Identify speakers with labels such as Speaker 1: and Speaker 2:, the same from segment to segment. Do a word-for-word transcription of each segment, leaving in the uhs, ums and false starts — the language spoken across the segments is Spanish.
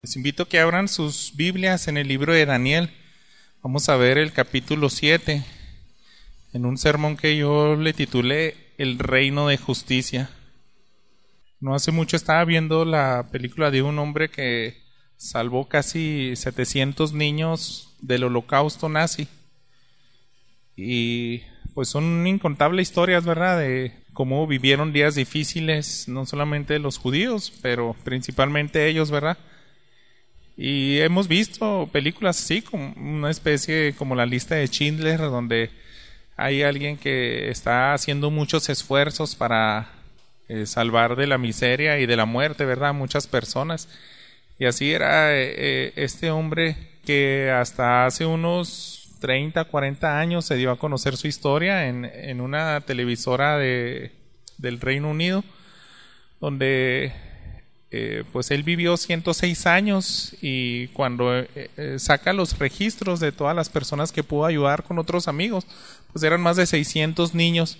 Speaker 1: Les invito a que abran sus Biblias en el libro de Daniel. Vamos a ver el capítulo siete, en un sermón que yo le titulé El Reino de Justicia. No hace mucho estaba viendo la película de un hombre que salvó casi setecientos niños del holocausto nazi. Y pues son incontables historias, ¿verdad?, de cómo vivieron días difíciles, no solamente los judíos, pero principalmente ellos, ¿verdad? Y hemos visto películas así, como una especie como la lista de Schindler, donde hay alguien que está haciendo muchos esfuerzos para eh, salvar de la miseria y de la muerte, ¿verdad?, muchas personas. Y así era eh, este hombre que hasta hace unos treinta, cuarenta años se dio a conocer su historia en, en una televisora de, del Reino Unido, donde Eh, pues él vivió ciento seis años y cuando eh, eh, saca los registros de todas las personas que pudo ayudar con otros amigos, pues eran más de seiscientos niños.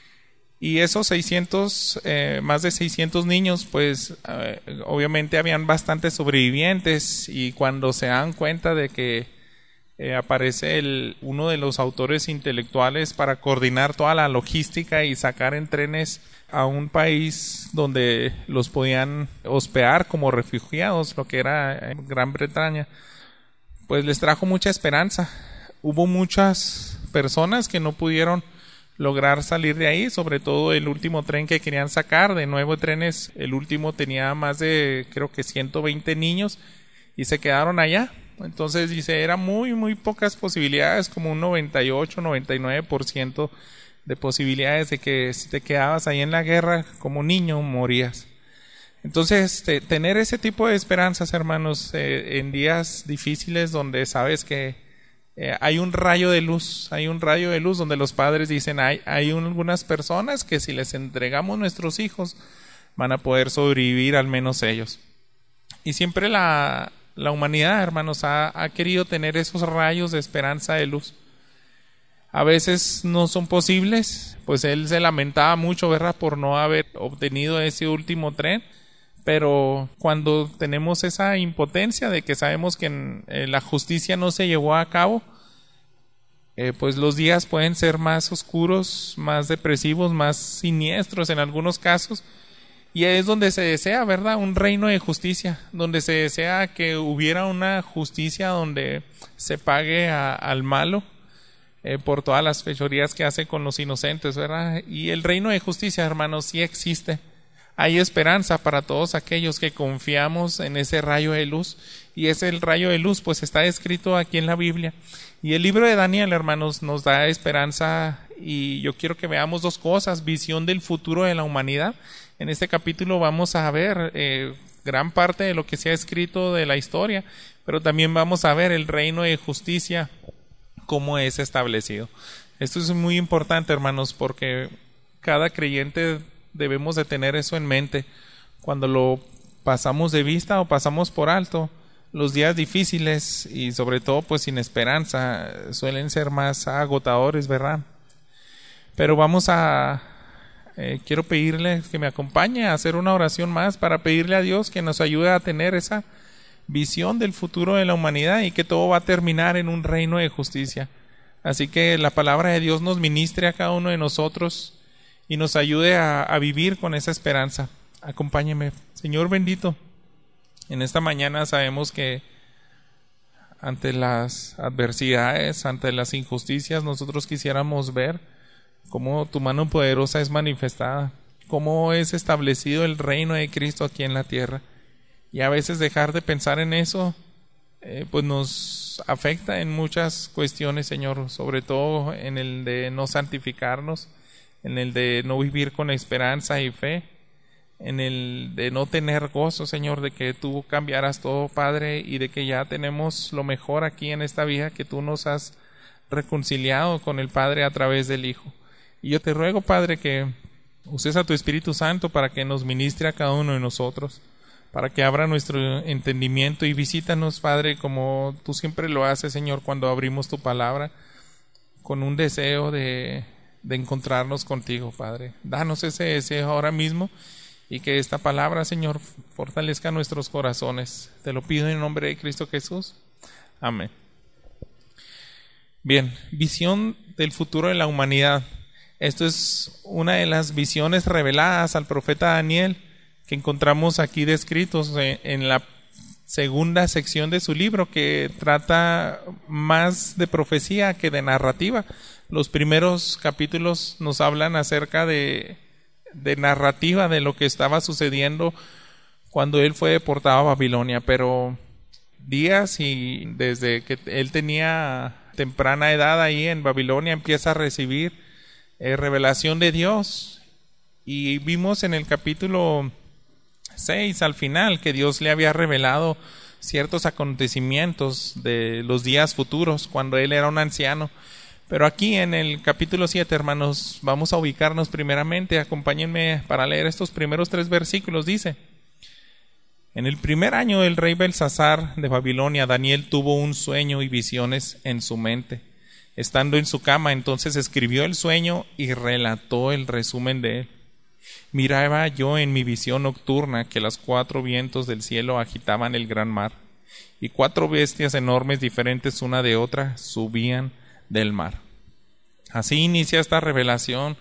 Speaker 1: Y esos seiscientos, eh, más de seiscientos niños, pues eh, obviamente habían bastantes sobrevivientes, y cuando se dan cuenta de que eh, aparece el, uno de los autores intelectuales para coordinar toda la logística y sacar en trenes a un país donde los podían hospedar como refugiados, lo que era Gran Bretaña, pues les trajo mucha esperanza. Hubo muchas personas que no pudieron lograr salir de ahí, sobre todo el último tren que querían sacar, de nueve trenes, el último tenía más de, creo que ciento veinte niños, y se quedaron allá. Entonces dice, eran muy, muy pocas posibilidades, como un noventa y ocho, noventa y nueve por ciento de posibilidades de que si te quedabas ahí en la guerra como niño morías. Entonces te, tener ese tipo de esperanzas, hermanos, eh, en días difíciles donde sabes que eh, hay un rayo de luz, hay un rayo de luz donde los padres dicen, hay, hay un, algunas personas que si les entregamos nuestros hijos van a poder sobrevivir, al menos ellos. Y siempre la, la humanidad, hermanos, ha, ha querido tener esos rayos de esperanza de luz. A veces no son posibles, pues él se lamentaba mucho, ¿verdad?, por no haber obtenido ese último tren, pero cuando tenemos esa impotencia de que sabemos que en, eh, la justicia no se llevó a cabo, eh, pues los días pueden ser más oscuros, más depresivos, más siniestros en algunos casos, y es donde se desea, ¿verdad?, un reino de justicia, donde se desea que hubiera una justicia donde se pague a, al malo, Eh, por todas las fechorías que hace con los inocentes, ¿verdad? Y el reino de justicia, hermanos, sí existe. Hay esperanza para todos aquellos que confiamos en ese rayo de luz, y ese rayo de luz pues está escrito aquí en la Biblia. Y el libro de Daniel, hermanos, nos da esperanza, y yo quiero que veamos dos cosas: visión del futuro de la humanidad. En este capítulo vamos a ver eh, gran parte de lo que se ha escrito de la historia, pero también vamos a ver el reino de justicia, cómo es establecido. Esto es muy importante, hermanos, porque cada creyente debemos de tener eso en mente. Cuando lo pasamos de vista o pasamos por alto, los días difíciles y sobre todo pues sin esperanza suelen ser más agotadores, ¿verdad? Pero vamos a eh, quiero pedirle que me acompañe a hacer una oración más para pedirle a Dios que nos ayude a tener esa visión del futuro de la humanidad y que todo va a terminar en un reino de justicia. Así que la palabra de Dios nos ministre a cada uno de nosotros y nos ayude a, a vivir con esa esperanza. Acompáñeme. Señor bendito, en esta mañana sabemos que ante las adversidades, ante las injusticias, nosotros quisiéramos ver cómo tu mano poderosa es manifestada, cómo es establecido el reino de Cristo aquí en la tierra. Y a veces dejar de pensar en eso, eh, pues nos afecta en muchas cuestiones, Señor, sobre todo en el de no santificarnos, en el de no vivir con esperanza y fe, en el de no tener gozo, Señor, de que tú cambiaras todo, Padre, y de que ya tenemos lo mejor aquí en esta vida, que tú nos has reconciliado con el Padre a través del Hijo. Y yo te ruego, Padre, que uses a tu Espíritu Santo para que nos ministre a cada uno de nosotros, para que abra nuestro entendimiento, y visítanos, Padre, como tú siempre lo haces, Señor, cuando abrimos tu palabra, con un deseo de, de encontrarnos contigo, Padre. Danos ese deseo ahora mismo, y que esta palabra, Señor, fortalezca nuestros corazones. Te lo pido en nombre de Cristo Jesús. Amén. Bien, visión del futuro de la humanidad. Esto es una de las visiones reveladas al profeta Daniel que encontramos aquí descritos en la segunda sección de su libro, que trata más de profecía que de narrativa. Los primeros capítulos nos hablan acerca de, de narrativa de lo que estaba sucediendo cuando él fue deportado a Babilonia, pero días y desde que él tenía temprana edad ahí en Babilonia empieza a recibir eh, revelación de Dios, y vimos en el capítulo seis al final que Dios le había revelado ciertos acontecimientos de los días futuros cuando él era un anciano. Pero aquí en el capítulo siete, hermanos, vamos a ubicarnos primeramente. Acompáñenme para leer estos primeros tres versículos. Dice: en el primer año del rey Belsasar de Babilonia, Daniel tuvo un sueño y visiones en su mente. Estando en su cama, entonces escribió el sueño y relató el resumen de él. Miraba yo en mi visión nocturna que los cuatro vientos del cielo agitaban el gran mar, y cuatro bestias enormes diferentes una de otra subían del mar. Así inicia esta revelación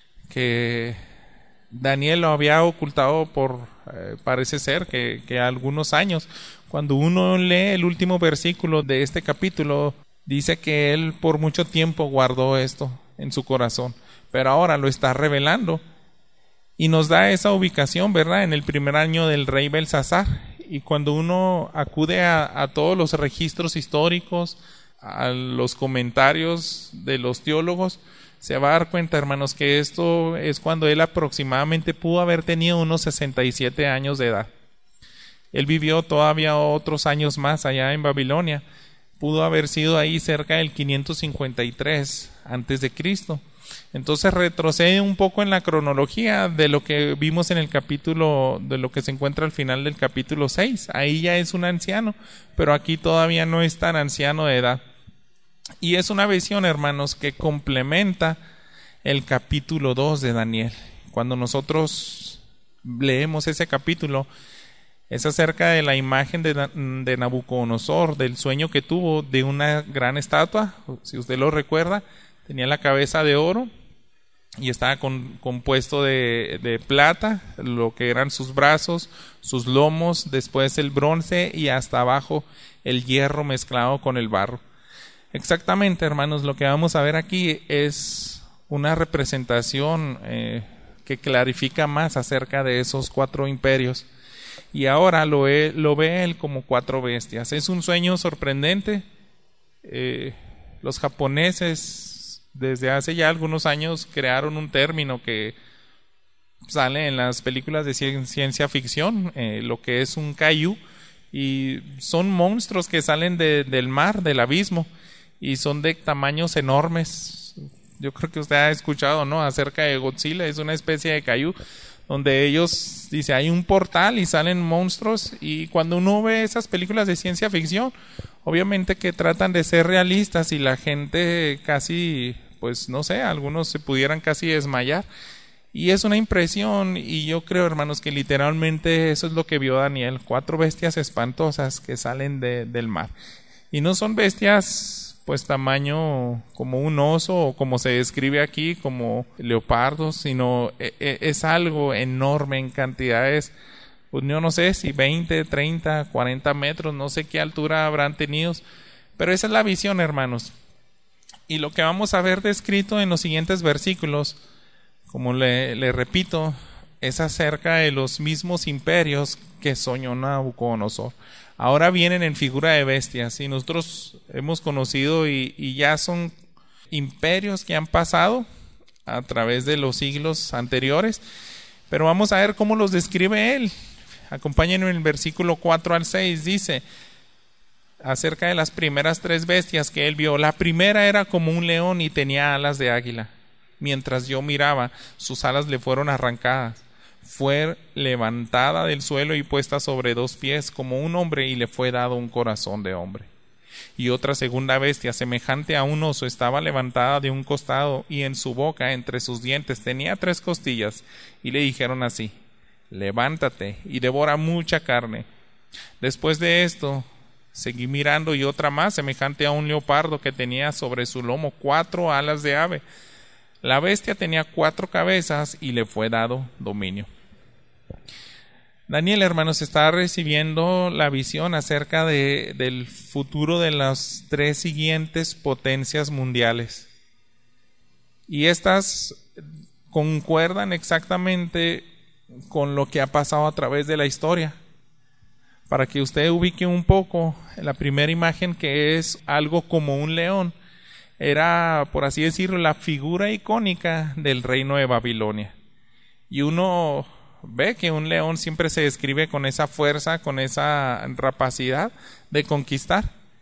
Speaker 1: que Daniel lo había ocultado por, eh, parece ser que, que algunos años. Cuando uno lee el último versículo de este capítulo, dice que él por mucho tiempo guardó esto en su corazón, pero ahora lo está revelando. Y nos da esa ubicación, ¿verdad?, en el primer año del rey Belsasar. Y cuando uno acude a, a todos los registros históricos, a los comentarios de los teólogos, se va a dar cuenta, hermanos, que esto es cuando él aproximadamente pudo haber tenido unos sesenta y siete años de edad. Él vivió todavía otros años más allá en Babilonia. Pudo haber sido ahí cerca del quinientos cincuenta y tres antes de Cristo. Entonces retrocede un poco en la cronología de lo que vimos en el capítulo, de lo que se encuentra al final del capítulo seis. Ahí ya es un anciano, pero aquí todavía no es tan anciano de edad. Y es una visión, hermanos, que complementa el capítulo dos de Daniel. Cuando nosotros leemos ese capítulo, es acerca de la imagen de, de Nabucodonosor, del sueño que tuvo de una gran estatua. Si usted lo recuerda, tenía la cabeza de oro y estaba con, compuesto de, de plata, lo que eran sus brazos, sus lomos, después el bronce y hasta abajo el hierro mezclado con el barro. Exactamente, hermanos, lo que vamos a ver aquí es una representación eh, que clarifica más acerca de esos cuatro imperios. Y ahora lo ve, lo ve él como cuatro bestias. Es un sueño sorprendente. Eh, los japoneses desde hace ya algunos años crearon un término que sale en las películas de ciencia ficción, eh, lo que es un kaiju, y son monstruos que salen de, del mar, del abismo, y son de tamaños enormes. Yo creo que usted ha escuchado, ¿no?, acerca de Godzilla. Es una especie de kaiju donde ellos, dice, hay un portal y salen monstruos, y cuando uno ve esas películas de ciencia ficción, obviamente que tratan de ser realistas y la gente casi, pues no sé, algunos se pudieran casi desmayar. Y es una impresión, y yo creo, hermanos, que literalmente eso es lo que vio Daniel, cuatro bestias espantosas que salen de, del mar. Y no son bestias pues tamaño como un oso o como se describe aquí como leopardos, sino es algo enorme en cantidades, pues yo no sé si veinte, treinta, cuarenta metros, no sé qué altura habrán tenido, pero esa es la visión, hermanos. Y lo que vamos a ver descrito en los siguientes versículos, como le, le repito, es acerca de los mismos imperios que soñó Nabucodonosor. Ahora vienen en figura de bestias, y nosotros hemos conocido y, y ya son imperios que han pasado a través de los siglos anteriores, pero vamos a ver cómo los describe él. Acompáñenme en el versículo cuatro al seis, dice acerca de las primeras tres bestias que él vio. La primera era como un león y tenía alas de águila. Mientras yo miraba, sus alas le fueron arrancadas. Fue levantada del suelo y puesta sobre dos pies como un hombre, y le fue dado un corazón de hombre. Y otra segunda bestia, semejante a un oso, estaba levantada de un costado, y en su boca, entre sus dientes, tenía tres costillas. Y le dijeron así: levántate y devora mucha carne. Después de esto, seguí mirando y otra más, semejante a un leopardo que tenía sobre su lomo cuatro alas de ave. La bestia tenía cuatro cabezas y le fue dado dominio. Daniel, hermanos, está recibiendo la visión acerca de, del futuro de las tres siguientes potencias mundiales. Y estas concuerdan exactamente con lo que ha pasado a través de la historia. Para que usted ubique un poco, la primera imagen, que es algo como un león, era, por así decirlo, la figura icónica del reino de Babilonia. Y uno ve que un león siempre se describe con esa fuerza, con esa rapacidad de conquistar.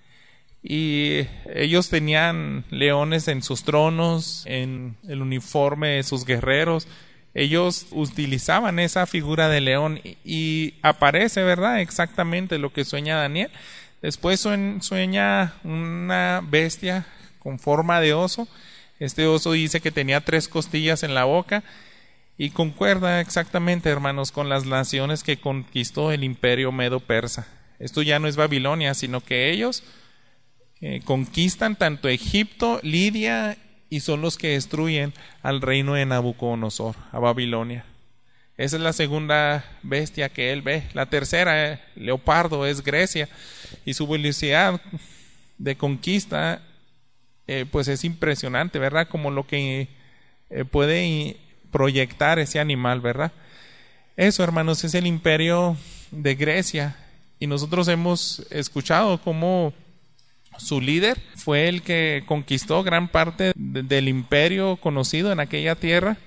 Speaker 1: Y ellos tenían leones en sus tronos, en el uniforme de sus guerreros. Ellos utilizaban esa figura de león y, y aparece, ¿verdad?, exactamente lo que sueña Daniel. Después sueña una bestia con forma de oso. Este oso dice que tenía tres costillas en la boca y concuerda exactamente, hermanos, con las naciones que conquistó el imperio medo-persa. Esto ya no es Babilonia, sino que ellos eh, conquistan tanto Egipto, Lidia, y son los que destruyen al reino de Nabucodonosor, a Babilonia. Esa es la segunda bestia que él ve. La tercera, eh, leopardo, es Grecia, y su velocidad de conquista eh, pues es impresionante, ¿verdad? Como lo que eh, puede proyectar ese animal, ¿verdad? Eso, hermanos, es el imperio de Grecia, y nosotros hemos escuchado cómo su líder fue el que conquistó gran parte de, del imperio conocido en aquella tierra,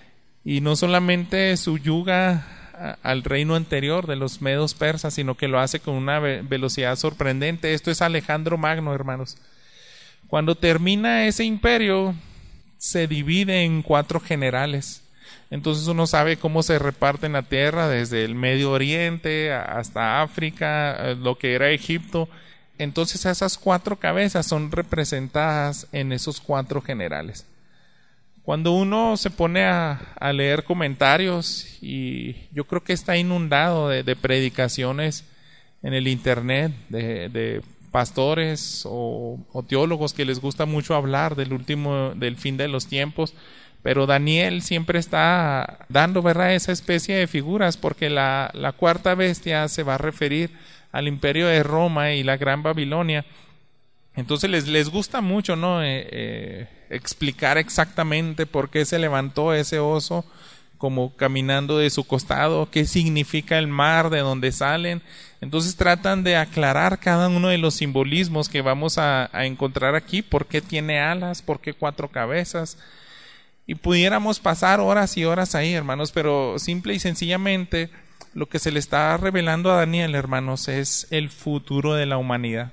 Speaker 1: y no solamente subyuga a, al reino anterior de los medos persas, sino que lo hace con una ve- velocidad sorprendente. Esto es Alejandro Magno, hermanos. Cuando termina ese imperio, se divide en cuatro generales. Entonces uno sabe cómo se reparten la tierra desde el Medio Oriente hasta África, lo que era Egipto. Entonces esas cuatro cabezas son representadas en esos cuatro generales. Cuando uno se pone a, a leer comentarios, y yo creo que está inundado de, de predicaciones en el internet, de, de pastores o, o teólogos que les gusta mucho hablar del último, del fin de los tiempos, pero Daniel siempre está dando, ¿verdad?, esa especie de figuras, porque la, la cuarta bestia se va a referir al imperio de Roma y la Gran Babilonia. Entonces les, les gusta mucho, ¿no?, eh, eh, explicar exactamente por qué se levantó ese oso como caminando de su costado, qué significa el mar de donde salen. Entonces tratan de aclarar cada uno de los simbolismos que vamos a, a encontrar aquí, por qué tiene alas, por qué cuatro cabezas. Y pudiéramos pasar horas y horas ahí, hermanos, pero simple y sencillamente lo que se le está revelando a Daniel, hermanos, es el futuro de la humanidad.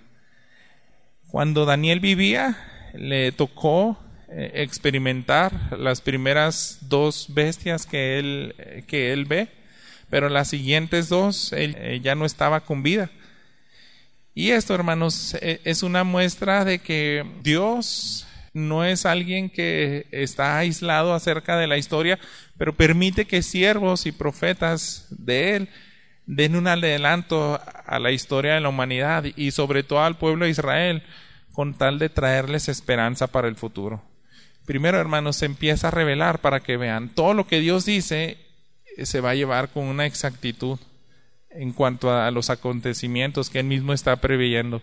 Speaker 1: Cuando Daniel vivía, le tocó eh, experimentar las primeras dos bestias que él, eh, que él ve, pero las siguientes dos, él eh, ya no estaba con vida. Y esto, hermanos, eh, es una muestra de que Dios no es alguien que está aislado acerca de la historia, pero permite que siervos y profetas de él den un adelanto a la historia de la humanidad y sobre todo al pueblo de Israel, con tal de traerles esperanza para el futuro. Primero, hermanos, se empieza a revelar para que vean todo lo que Dios dice se va a llevar con una exactitud en cuanto a los acontecimientos que él mismo está preveyendo.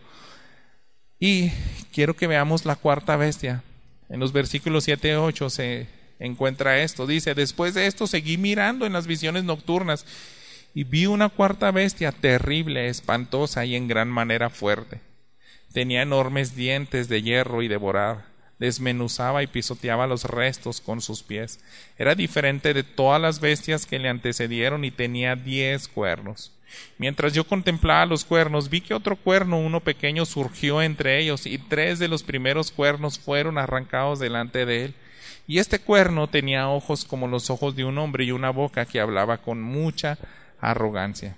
Speaker 1: Y quiero que veamos la cuarta bestia. En los versículos siete y ocho se encuentra esto. Dice: después de esto seguí mirando en las visiones nocturnas y vi una cuarta bestia terrible, espantosa y en gran manera fuerte. Tenía enormes dientes de hierro y devorar. Desmenuzaba y pisoteaba los restos con sus pies. Era diferente de todas las bestias que le antecedieron y tenía diez cuernos. Mientras yo contemplaba los cuernos, vi que otro cuerno, uno pequeño, surgió entre ellos, y tres de los primeros cuernos fueron arrancados delante de él. Y este cuerno tenía ojos como los ojos de un hombre y una boca que hablaba con mucha arrogancia.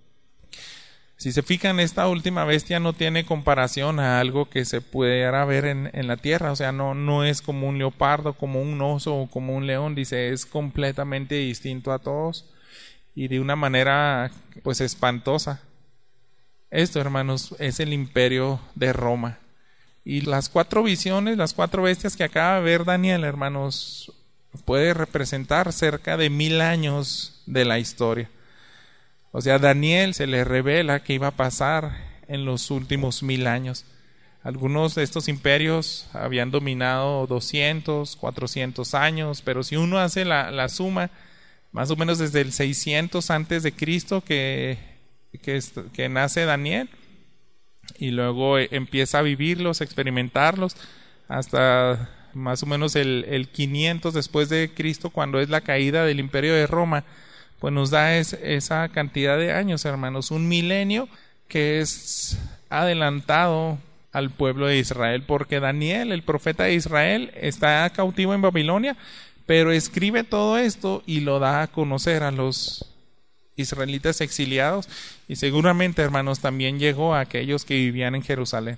Speaker 1: Si se fijan, esta última bestia no tiene comparación a algo que se pudiera ver en, en la tierra. O sea, no, no es como un leopardo, como un oso o como un león. Dice, es completamente distinto a todos. y de una manera pues espantosa. Esto, hermanos, es el imperio de Roma. Y las cuatro visiones, las cuatro bestias que acaba de ver Daniel, hermanos, puede representar cerca de mil años de la historia. O sea, a Daniel se le revela que iba a pasar en los últimos mil años. Algunos de estos imperios habían dominado doscientos, cuatrocientos años, pero si uno hace la, la suma, más o menos desde el seiscientos antes de Cristo que, que, que nace Daniel, y luego empieza a vivirlos, a experimentarlos, hasta más o menos el, el quinientos después de Cristo, cuando es la caída del imperio de Roma, pues nos da es, esa cantidad de años, hermanos, un milenio que es adelantado al pueblo de Israel, porque Daniel, el profeta de Israel, está cautivo en Babilonia, pero escribe todo esto y lo da a conocer a los israelitas exiliados, y seguramente, hermanos, también llegó a aquellos que vivían en Jerusalén,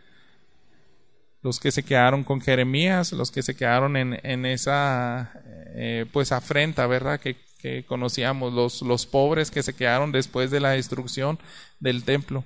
Speaker 1: los que se quedaron con Jeremías, los que se quedaron en, en esa eh, pues afrenta, ¿verdad?, que, que conocíamos, los, los pobres que se quedaron después de la destrucción del templo.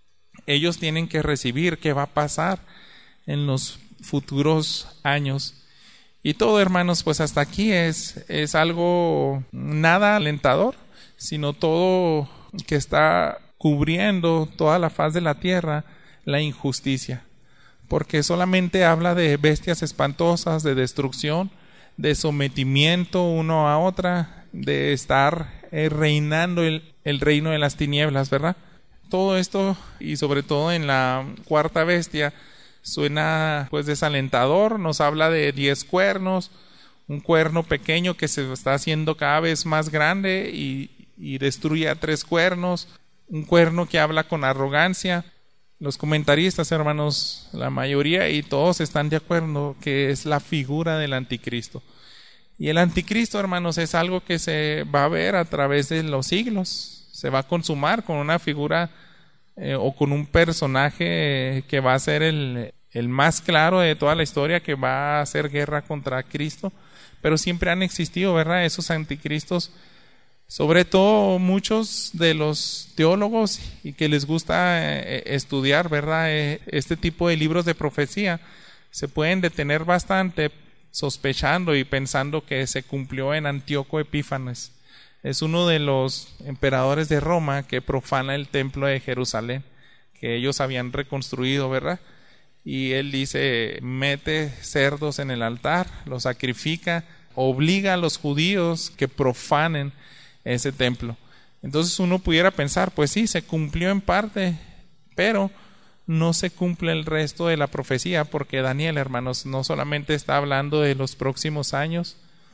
Speaker 1: Ellos tienen que recibir qué va a pasar en los futuros años. Y todo, hermanos, pues hasta aquí es, es algo nada alentador, sino todo que está cubriendo toda la faz de la tierra, la injusticia. Porque solamente habla de bestias espantosas, de destrucción, de sometimiento uno a otra, de estar eh, reinando el, el reino de las tinieblas, ¿verdad? Todo esto, y sobre todo en la cuarta bestia, suena pues desalentador. Nos habla de diez cuernos, un cuerno pequeño que se está haciendo cada vez más grande y, y destruye a tres cuernos, un cuerno que habla con arrogancia. Los comentaristas, hermanos, la mayoría y todos están de acuerdo que es la figura del anticristo. Y el anticristo, hermanos, es algo que se va a ver a través de los siglos. Se va a consumar con una figura eh, o con un personaje que va a ser el, el más claro de toda la historia, que va a hacer guerra contra Cristo. Pero siempre han existido, ¿verdad?, esos anticristos. Sobre todo muchos de los teólogos y que les gusta eh, estudiar, ¿verdad?, eh, este tipo de libros de profecía, se pueden detener bastante sospechando y pensando que se cumplió en Antíoco Epífanes. Es uno de los emperadores de Roma que profana el templo de Jerusalén, que ellos habían reconstruido, ¿verdad? Y él dice, mete cerdos en el altar, los sacrifica, obliga a los judíos que profanen ese templo. Entonces uno pudiera pensar, pues sí, se cumplió en parte, pero no se cumple el resto de la profecía, porque Daniel, hermanos, no solamente está hablando de los próximos años,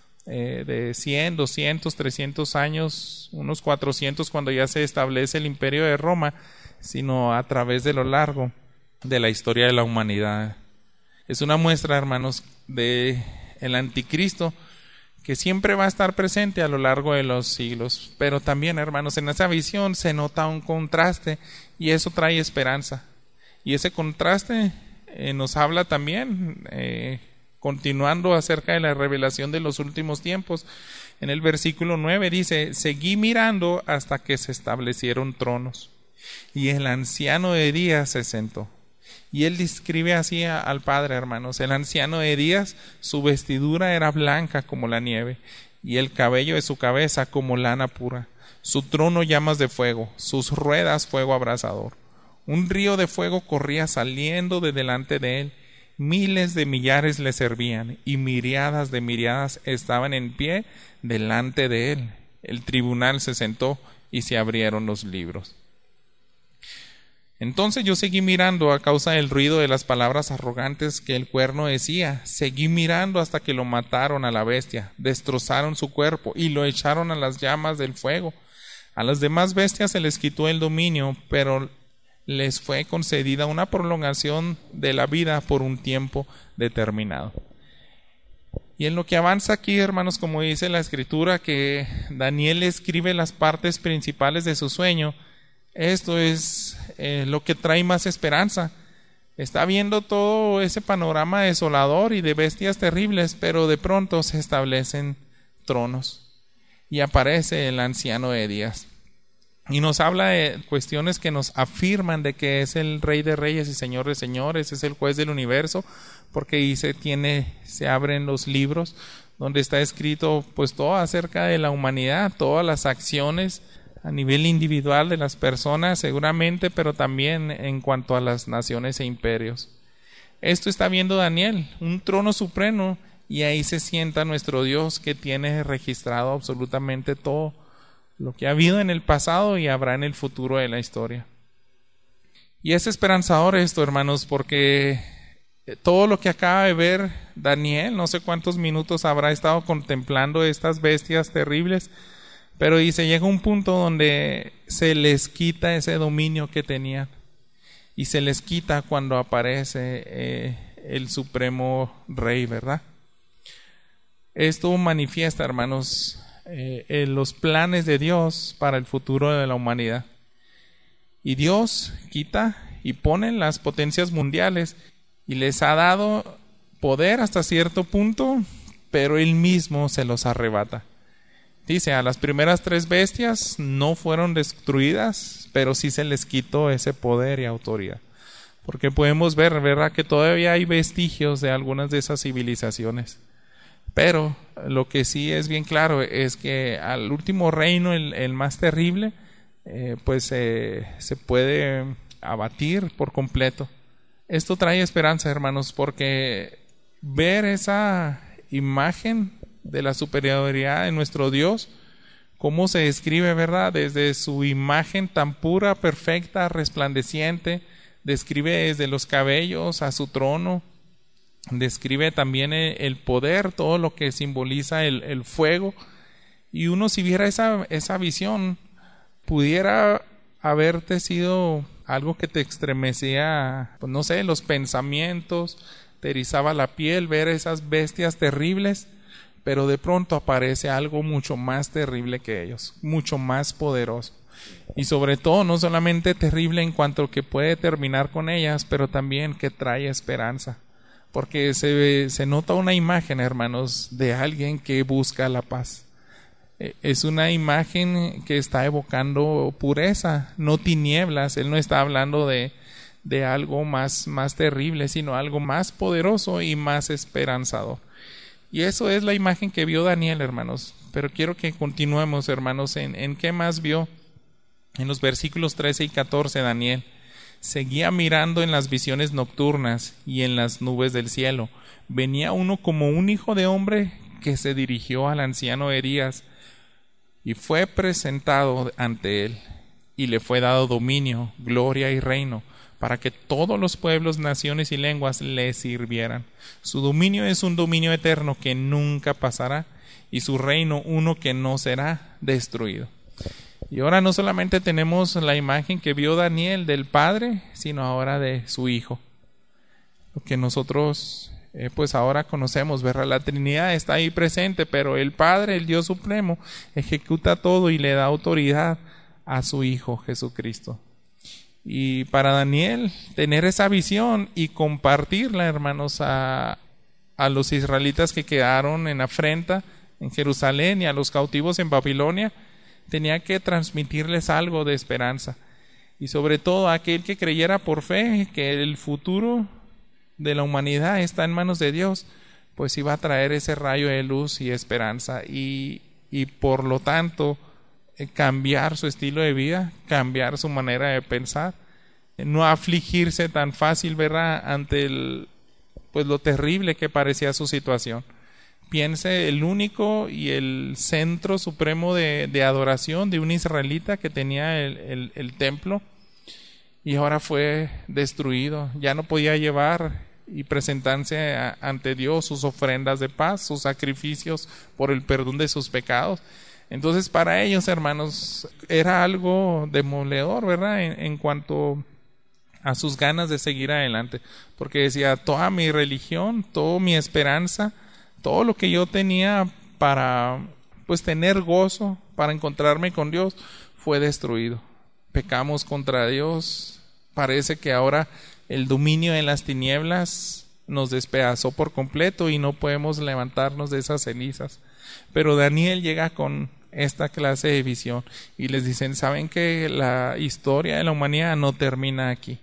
Speaker 1: eh, de cien, doscientos, trescientos años, unos cuatrocientos cuando ya se establece el imperio de Roma, sino a través de lo largo de la historia de la humanidad. Es una muestra, hermanos, de el anticristo, que siempre va a estar presente a lo largo de los siglos. Pero también, hermanos, en esa visión se nota un contraste, y eso trae esperanza. Y ese contraste eh, nos habla también, eh, continuando acerca de la revelación de los últimos tiempos. En el versículo nueve dice, seguí mirando hasta que se establecieron tronos, y el anciano de días se sentó. Y él describe así a, al Padre, hermanos. El anciano de días, su vestidura era blanca como la nieve, y el cabello de su cabeza como lana pura. Su trono llamas de fuego, sus ruedas fuego abrasador. Un río de fuego corría saliendo de delante de él. Miles de millares le servían, y miriadas de miriadas estaban en pie delante de él. El tribunal se sentó y se abrieron los libros. Entonces yo seguí mirando a causa del ruido de las palabras arrogantes que el cuerno decía. Seguí mirando hasta que lo mataron a la bestia, destrozaron su cuerpo y lo echaron a las llamas del fuego. A las demás bestias se les quitó el dominio, pero les fue concedida una prolongación de la vida por un tiempo determinado. Y en lo que avanza aquí, hermanos, como dice la Escritura, que Daniel escribe las partes principales de su sueño, esto es eh, lo que trae más esperanza. Está viendo todo ese panorama desolador y de bestias terribles, pero de pronto se establecen tronos. y aparece el anciano de días. Y nos habla de cuestiones que nos afirman de que es el Rey de Reyes y Señor de Señores, es el juez del universo, porque ahí se tiene, se abren los libros donde está escrito pues todo acerca de la humanidad, todas las acciones a nivel individual de las personas seguramente, pero también en cuanto a las naciones e imperios. Esto está viendo Daniel, un trono supremo, y ahí se sienta nuestro Dios que tiene registrado absolutamente todo lo que ha habido en el pasado y habrá en el futuro de la historia. Y es esperanzador esto, hermanos, porque todo lo que acaba de ver Daniel, no sé cuántos minutos habrá estado contemplando estas bestias terribles, pero dice, llega un punto donde se les quita ese dominio que tenían y se les quita cuando aparece eh, el supremo rey, ¿verdad? Esto manifiesta, hermanos, eh, eh, los planes de Dios para el futuro de la humanidad. Y Dios quita y pone las potencias mundiales y les ha dado poder hasta cierto punto, pero Él mismo se los arrebata. Dice, a las primeras tres bestias no fueron destruidas, pero sí se les quitó ese poder y autoridad. Porque podemos ver, ¿verdad?, que todavía hay vestigios de algunas de esas civilizaciones. Pero lo que sí es bien claro es que al último reino, el, el más terrible, eh, pues eh, se puede abatir por completo. Esto trae esperanza, hermanos, porque ver esa imagen de la superioridad de nuestro Dios, cómo se describe, ¿verdad?, desde su imagen tan pura, perfecta, resplandeciente, describe desde los cabellos a su trono, describe también el poder, todo lo que simboliza el, el fuego, y uno, si viera esa, esa visión, pudiera haberte sido algo que te estremecía, pues no sé, los pensamientos, te erizaba la piel ver esas bestias terribles, pero de pronto aparece algo mucho más terrible que ellos, mucho más poderoso. Y sobre todo, no solamente terrible en cuanto que puede terminar con ellas, pero también que trae esperanza. Porque se, se nota una imagen, hermanos, de alguien que busca la paz. Es una imagen que está evocando pureza, no tinieblas. Él no está hablando de, de algo más, más terrible, sino algo más poderoso y más esperanzador. Y eso es la imagen que vio Daniel, hermanos. Pero quiero que continuemos, hermanos, en, en qué más vio. En los versículos trece y catorce, Daniel seguía mirando en las visiones nocturnas y en las nubes del cielo. Venía uno como un hijo de hombre que se dirigió al anciano Erías y fue presentado ante él, y le fue dado dominio, gloria y reino, para que todos los pueblos, naciones y lenguas le sirvieran. Su dominio es un dominio eterno que nunca pasará, y su reino uno que no será destruido. Y ahora no solamente tenemos la imagen que vio Daniel del Padre, sino ahora de su Hijo. Lo que nosotros eh, pues ahora conocemos, ¿verdad? La Trinidad está ahí presente, pero el Padre, el Dios Supremo, ejecuta todo y le da autoridad a su Hijo Jesucristo. Y para Daniel, tener esa visión y compartirla, hermanos, a, a los israelitas que quedaron en afrenta en Jerusalén y a los cautivos en Babilonia, tenía que transmitirles algo de esperanza. Y sobre todo a aquel que creyera por fe que el futuro de la humanidad está en manos de Dios, pues iba a traer ese rayo de luz y esperanza. Y, y por lo tanto, cambiar su estilo de vida, cambiar su manera de pensar, no afligirse tan fácil, ¿verdad?, ante el, pues lo terrible que parecía su situación. Piense el único y el centro supremo de, de adoración de un israelita que tenía el, el, el templo, y ahora fue destruido. Ya no podía llevar y presentarse a, ante Dios sus ofrendas de paz, sus sacrificios por el perdón de sus pecados. Entonces para ellos, hermanos, era algo demoledor, ¿verdad?, en, en cuanto a sus ganas de seguir adelante, porque decía, toda mi religión, toda mi esperanza, todo lo que yo tenía para pues tener gozo, para encontrarme con Dios, fue destruido. Pecamos contra Dios. Parece que ahora el dominio de las tinieblas nos despedazó por completo y no podemos levantarnos de esas cenizas. Pero Daniel llega con esta clase de visión y les dicen, ¿saben que la historia de la humanidad no termina aquí?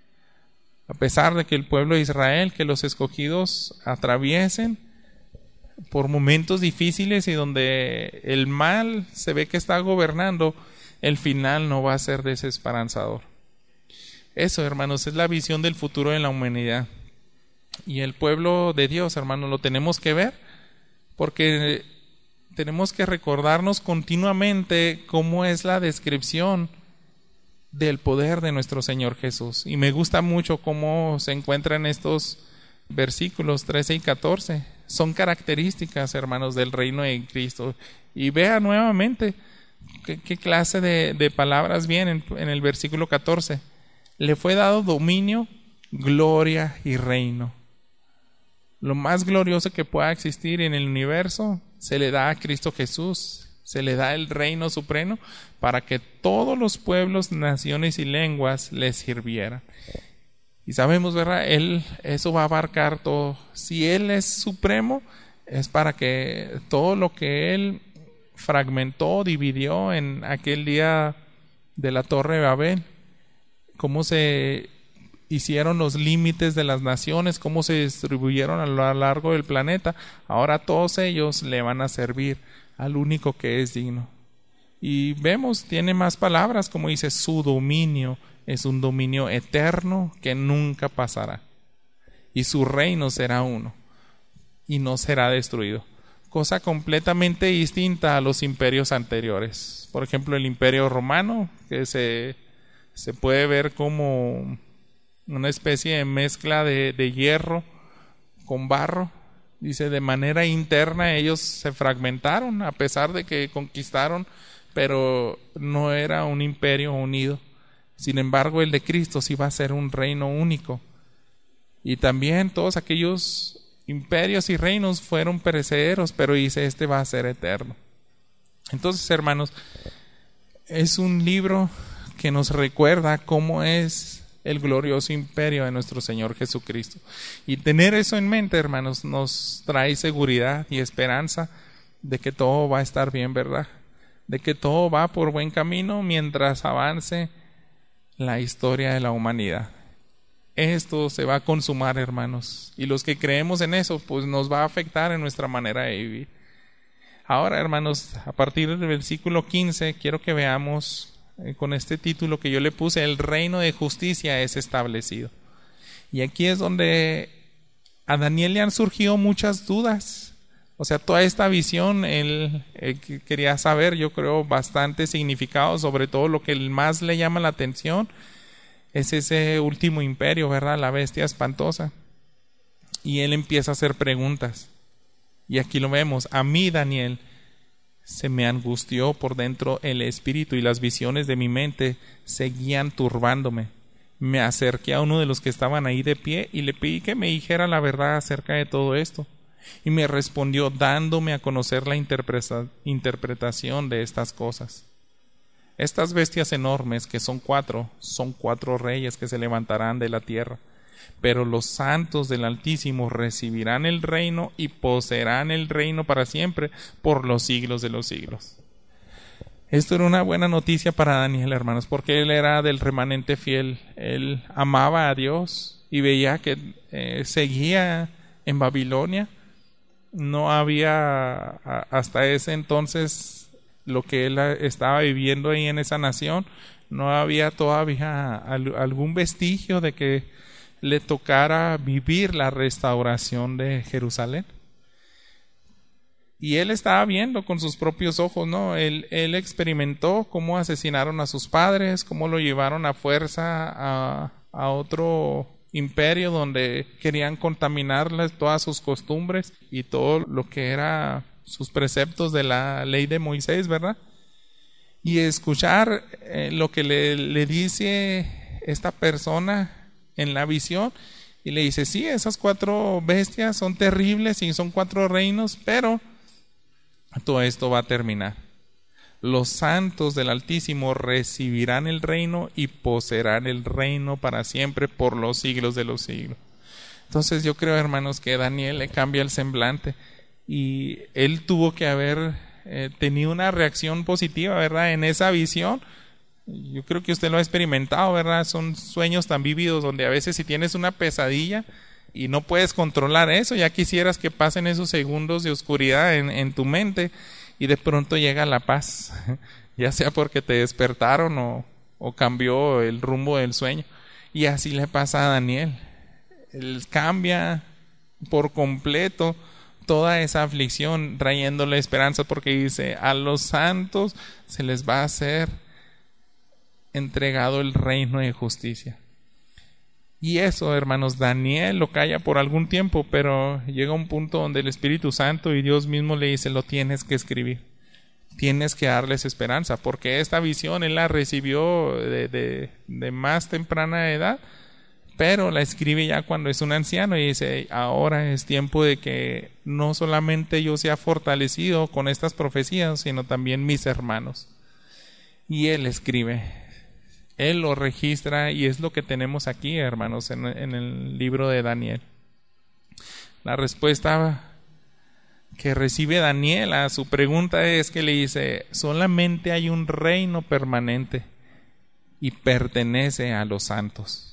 Speaker 1: A pesar de que el pueblo de Israel, que los escogidos atraviesen por momentos difíciles y donde el mal se ve que está gobernando, el final no va a ser desesperanzador. Eso, hermanos, es la visión del futuro de la humanidad. Y el pueblo de Dios, hermanos, lo tenemos que ver porque tenemos que recordarnos continuamente cómo es la descripción del poder de nuestro Señor Jesús. Y me gusta mucho cómo se encuentran estos versículos trece y catorce. Son características, hermanos, del reino de Cristo. Y vea nuevamente qué, qué clase de, de palabras vienen en el versículo catorce. Le fue dado dominio, gloria y reino. Lo más glorioso que pueda existir en el universo se le da a Cristo Jesús. Se le da el reino supremo para que todos los pueblos, naciones y lenguas le sirvieran. Y sabemos, ¿verdad? Él, eso va a abarcar todo. Si Él es supremo, es para que todo lo que Él fragmentó, dividió en aquel día de la Torre de Babel, cómo se hicieron los límites de las naciones, cómo se distribuyeron a lo largo del planeta, ahora todos ellos le van a servir al único que es digno. Y vemos, tiene más palabras, como dice, su dominio es un dominio eterno que nunca pasará. Y su reino será uno y no será destruido. Cosa completamente distinta a los imperios anteriores. Por ejemplo, el imperio romano, que se, se puede ver como una especie de mezcla de, de hierro con barro. Dice, de manera interna ellos se fragmentaron a pesar de que conquistaron, pero no era un imperio unido. Sin embargo, el de Cristo sí va a ser un reino único. Y también todos aquellos imperios y reinos fueron perecederos, pero dice, este va a ser eterno. Entonces, hermanos, es un libro que nos recuerda cómo es el glorioso imperio de nuestro Señor Jesucristo. Y tener eso en mente, hermanos, nos trae seguridad y esperanza de que todo va a estar bien, ¿verdad? De que todo va por buen camino mientras avance la historia de la humanidad. Esto se va a consumar, hermanos, y los que creemos en eso, pues nos va a afectar en nuestra manera de vivir. Ahora, hermanos, a partir del versículo quince, quiero que veamos con este título que yo le puse, el reino de justicia es establecido. Y aquí es donde a Daniel le han surgido muchas dudas. O sea, toda esta visión, él, él quería saber, yo creo, bastante significado, sobre todo lo que más le llama la atención es ese último imperio, ¿verdad? La bestia espantosa. Y él empieza a hacer preguntas. Y aquí lo vemos, a mí, Daniel, se me angustió por dentro el espíritu y las visiones de mi mente seguían turbándome. Me acerqué a uno de los que estaban ahí de pie y le pedí que me dijera la verdad acerca de todo esto. Y me respondió dándome a conocer la interpreta- interpretación de estas cosas. Estas bestias enormes, que son cuatro, son cuatro reyes que se levantarán de la tierra. Pero los santos del Altísimo recibirán el reino y poseerán el reino para siempre, por los siglos de los siglos. Esto era una buena noticia para Daniel, hermanos, porque él era del remanente fiel. Él amaba a Dios y veía que eh, seguía en Babilonia. No había hasta ese entonces lo que él estaba viviendo ahí en esa nación. No había todavía algún vestigio de que le tocara vivir la restauración de Jerusalén. Y él estaba viendo con sus propios ojos, ¿no? Él, él experimentó cómo asesinaron a sus padres, cómo lo llevaron a fuerza a, a otro imperio donde querían contaminarles todas sus costumbres y todo lo que era sus preceptos de la ley de Moisés, ¿verdad? Y escuchar eh, lo que le, le dice esta persona en la visión, y le dice, sí, esas cuatro bestias son terribles y son cuatro reinos, pero todo esto va a terminar. Los santos del Altísimo recibirán el reino y poseerán el reino para siempre por los siglos de los siglos. Entonces yo creo, hermanos, que Daniel le cambia el semblante y él tuvo que haber eh, tenía una reacción positiva, ¿verdad? En esa visión, yo creo que usted lo ha experimentado, ¿verdad? Son sueños tan vívidos donde a veces si tienes una pesadilla y no puedes controlar eso, ya quisieras que pasen esos segundos de oscuridad en, en tu mente y de pronto llega la paz, ya sea porque te despertaron o, o cambió el rumbo del sueño. Y así le pasa a Daniel. Él cambia por completo toda esa aflicción, trayéndole esperanza, porque dice, a los santos se les va a hacer entregado el reino de justicia. Y eso, hermanos, Daniel lo calla por algún tiempo, pero llega un punto donde el Espíritu Santo y Dios mismo le dice, lo tienes que escribir, tienes que darles esperanza, porque esta visión él la recibió de, de, de más temprana edad, pero la escribe ya cuando es un anciano y dice, ahora es tiempo de que no solamente yo sea fortalecido con estas profecías, sino también mis hermanos. Y él escribe, él lo registra y es lo que tenemos aquí, hermanos, en, en el libro de Daniel. La respuesta que recibe Daniel a su pregunta es que le dice, solamente hay un reino permanente y pertenece a los santos.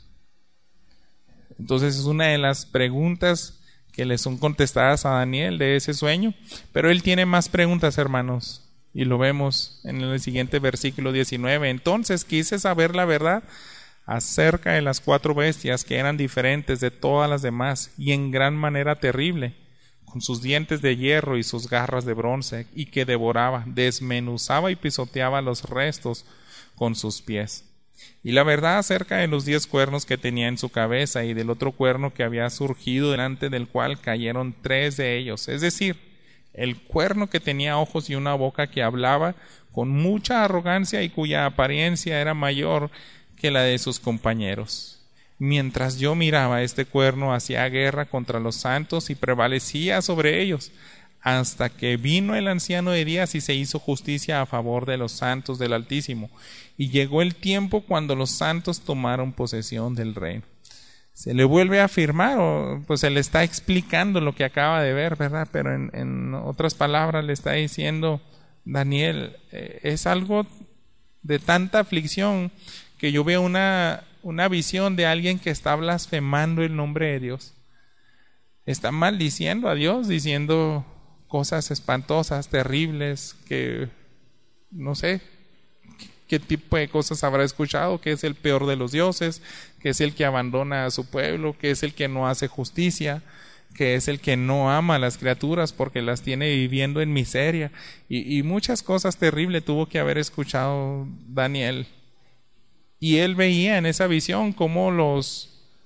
Speaker 1: Entonces es una de las preguntas que le son contestadas a Daniel de ese sueño, pero él tiene más preguntas, hermanos, y lo vemos en el siguiente versículo diecinueve. Entonces quise saber la verdad acerca de las cuatro bestias que eran diferentes de todas las demás y en gran manera terrible, con sus dientes de hierro y sus garras de bronce, y que devoraba, desmenuzaba y pisoteaba los restos con sus pies. Y la verdad acerca de los diez cuernos que tenía en su cabeza y del otro cuerno que había surgido delante del cual cayeron tres de ellos, es decir, el cuerno que tenía ojos y una boca que hablaba con mucha arrogancia y cuya apariencia era mayor que la de sus compañeros. Mientras yo miraba, este cuerno hacía guerra contra los santos y prevalecía sobre ellos, hasta que vino el anciano de días y se hizo justicia a favor de los santos del Altísimo. Y llegó el tiempo cuando los santos tomaron posesión del reino. Se le vuelve a afirmar, o pues se le está explicando lo que acaba de ver, ¿verdad? Pero en, en otras palabras le está diciendo, Daniel, eh, es algo de tanta aflicción que yo veo una, una visión de alguien que está blasfemando el nombre de Dios. Está maldiciendo a Dios, diciendo cosas espantosas, terribles, que no sé qué, qué tipo de cosas habrá escuchado, que es el peor de los dioses, que es el que abandona a su pueblo, que es el que no hace justicia, que es el que no ama a las criaturas porque las tiene viviendo en miseria, y, y muchas cosas terribles tuvo que haber escuchado Daniel. Y él veía en esa visión cómo los,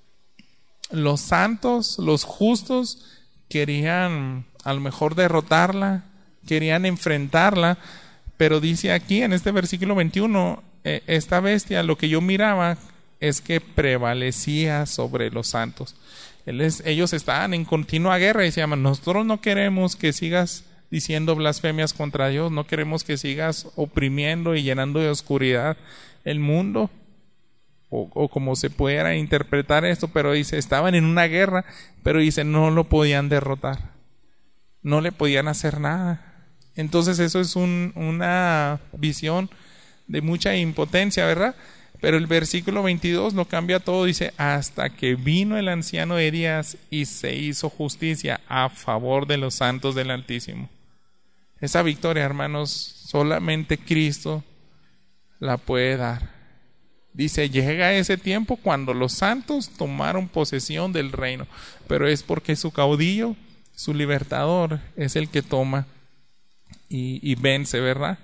Speaker 1: los santos, los justos, querían a lo mejor derrotarla, querían enfrentarla, pero dice aquí en este versículo veintiuno, eh, esta bestia, lo que yo miraba es que prevalecía sobre los santos. Él es, ellos estaban en continua guerra y decían, nosotros no queremos que sigas diciendo blasfemias contra Dios, no queremos que sigas oprimiendo y llenando de oscuridad el mundo, o, o como se pudiera interpretar esto, pero dice, estaban en una guerra, pero dice, no lo podían derrotar. No le podían hacer nada. Entonces eso es un, una visión de mucha impotencia, ¿verdad? Pero el versículo veintidós lo cambia todo, dice, hasta que vino el anciano de días y se hizo justicia a favor de los santos del Altísimo. Esa victoria, hermanos, solamente Cristo la puede dar. Dice, llega ese tiempo cuando los santos tomaron posesión del reino, pero es porque su caudillo, su libertador, es el que toma y, y vence, ¿verdad?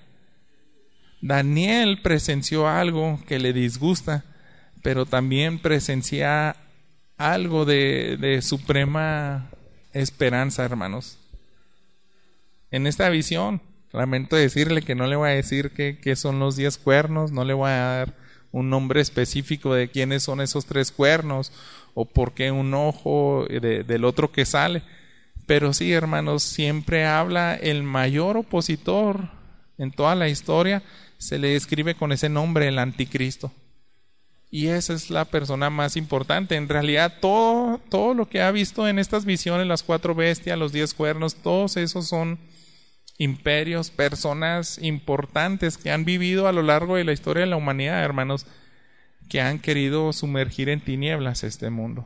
Speaker 1: Daniel presenció algo que le disgusta, pero también presencia algo de, de suprema esperanza, hermanos. En esta visión, lamento decirle que no le voy a decir qué que son los diez cuernos, no le voy a dar un nombre específico de quiénes son esos tres cuernos, o por qué un ojo de, del otro que sale. Pero sí, hermanos, siempre habla el mayor opositor en toda la historia, se le describe con ese nombre, el anticristo. Y esa es la persona más importante. En realidad, todo, todo lo que ha visto en estas visiones, las cuatro bestias, los diez cuernos, todos esos son imperios, personas importantes que han vivido a lo largo de la historia de la humanidad, hermanos, que han querido sumergir en tinieblas este mundo.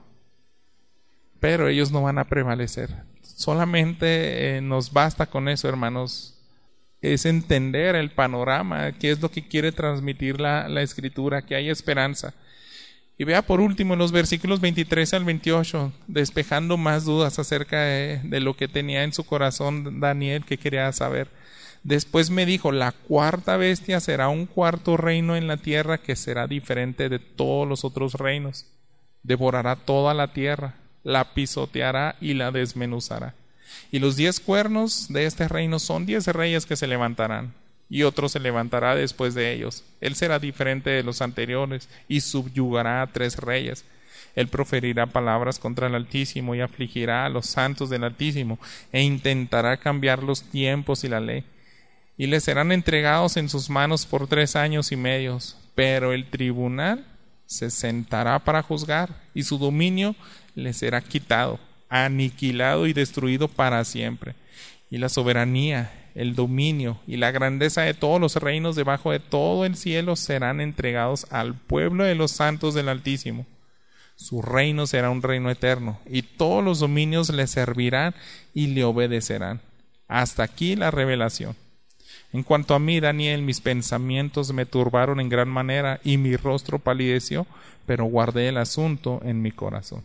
Speaker 1: Pero ellos no van a prevalecer. Solamente eh, nos basta con eso, hermanos. Es entender el panorama, qué es lo que quiere transmitir la, la Escritura, que hay esperanza. Y vea por último los versículos veintitrés al veintiocho, despejando más dudas acerca de, de lo que tenía en su corazón Daniel, que quería saber. Después me dijo, la cuarta bestia será un cuarto reino en la tierra que será diferente de todos los otros reinos. Devorará toda la tierra, la pisoteará y la desmenuzará. Y los diez cuernos de este reino son diez reyes que se levantarán, y otro se levantará después de ellos. Él será diferente de los anteriores, y subyugará a tres reyes. Él proferirá palabras contra el Altísimo, y afligirá a los santos del Altísimo, e intentará cambiar los tiempos y la ley. Y les serán entregados en sus manos por tres años y medios. Pero el tribunal se sentará para juzgar, y su dominio le será quitado, aniquilado y destruido para siempre. Y la soberanía, el dominio y la grandeza de todos los reinos debajo de todo el cielo serán entregados al pueblo de los santos del Altísimo. Su reino será un reino eterno, y todos los dominios le servirán y le obedecerán. Hasta aquí la revelación. En cuanto a mí, Daniel, mis pensamientos me turbaron en gran manera, y mi rostro palideció, pero guardé el asunto en mi corazón.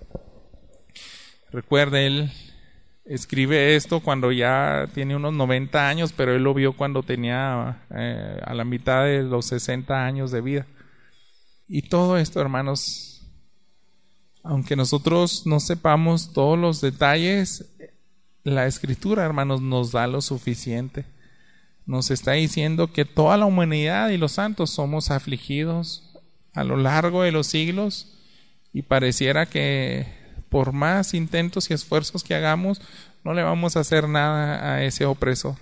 Speaker 1: Recuerde, él escribe esto cuando ya tiene unos noventa años, pero él lo vio cuando tenía eh, a la mitad de los sesenta años de vida. Y todo esto, hermanos, aunque nosotros no sepamos todos los detalles, la Escritura, hermanos, nos da lo suficiente. Nos está diciendo que toda la humanidad y los santos somos afligidos a lo largo de los siglos, y pareciera que por más intentos y esfuerzos que hagamos, no le vamos a hacer nada a ese opresor.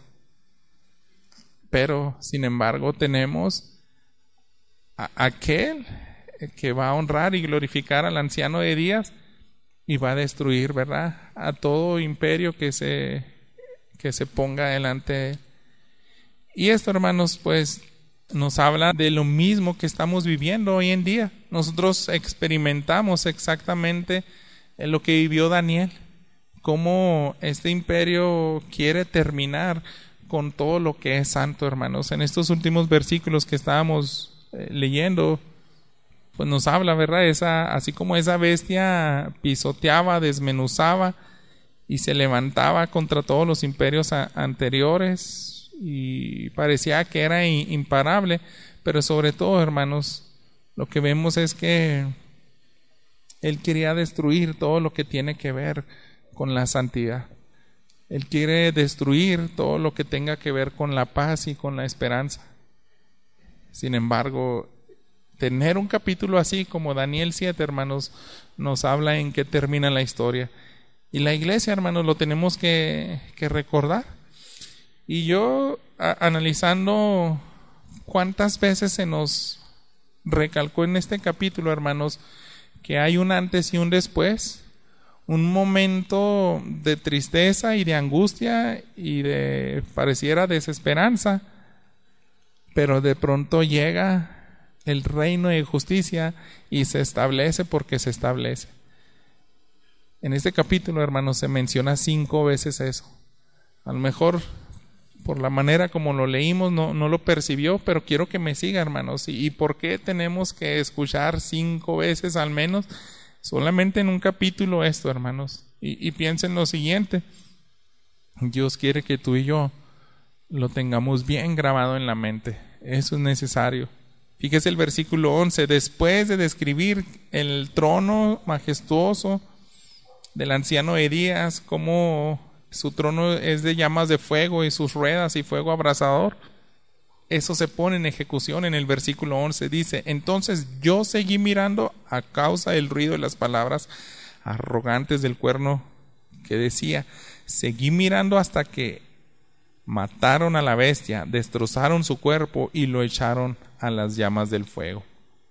Speaker 1: Pero, sin embargo, tenemos a aquel que va a honrar y glorificar al anciano de días, y va a destruir, ¿verdad?, a todo imperio que se, que se ponga delante de él. Y esto, hermanos, pues nos habla de lo mismo que estamos viviendo hoy en día. Nosotros experimentamos exactamente lo que vivió Daniel, cómo este imperio quiere terminar con todo lo que es santo, hermanos. En estos últimos versículos que estábamos eh, leyendo, pues nos habla, ¿verdad? Esa, así como esa bestia pisoteaba, desmenuzaba y se levantaba contra todos los imperios a, anteriores, y parecía que era imparable, pero sobre todo, hermanos, lo que vemos es que él quería destruir todo lo que tiene que ver con la santidad. Él quiere destruir todo lo que tenga que ver con la paz y con la esperanza. Sin embargo, tener un capítulo así como Daniel siete, hermanos, nos habla en qué termina la historia. Y la iglesia, hermanos, lo tenemos que, que recordar. Y yo, a, analizando cuántas veces se nos recalcó en este capítulo, hermanos, que hay un antes y un después, un momento de tristeza y de angustia y de pareciera desesperanza, pero de pronto llega el reino de justicia y se establece porque se establece. En este capítulo, hermanos, se menciona cinco veces eso. A lo mejor por la manera como lo leímos no, no lo percibió, pero quiero que me siga, hermanos. ¿Y, y por qué tenemos que escuchar cinco veces al menos solamente en un capítulo esto, hermanos? Y, y piensen lo siguiente: Dios quiere que tú y yo lo tengamos bien grabado en la mente. Eso es necesario. Fíjese el versículo once: después de describir el trono majestuoso del anciano de días, como su trono es de llamas de fuego y sus ruedas y fuego abrasador, eso se pone en ejecución en el versículo once. Dice: entonces yo seguí mirando a causa del ruido de las palabras arrogantes del cuerno que decía. Seguí mirando hasta que mataron a la bestia, destrozaron su cuerpo y lo echaron a las llamas del fuego.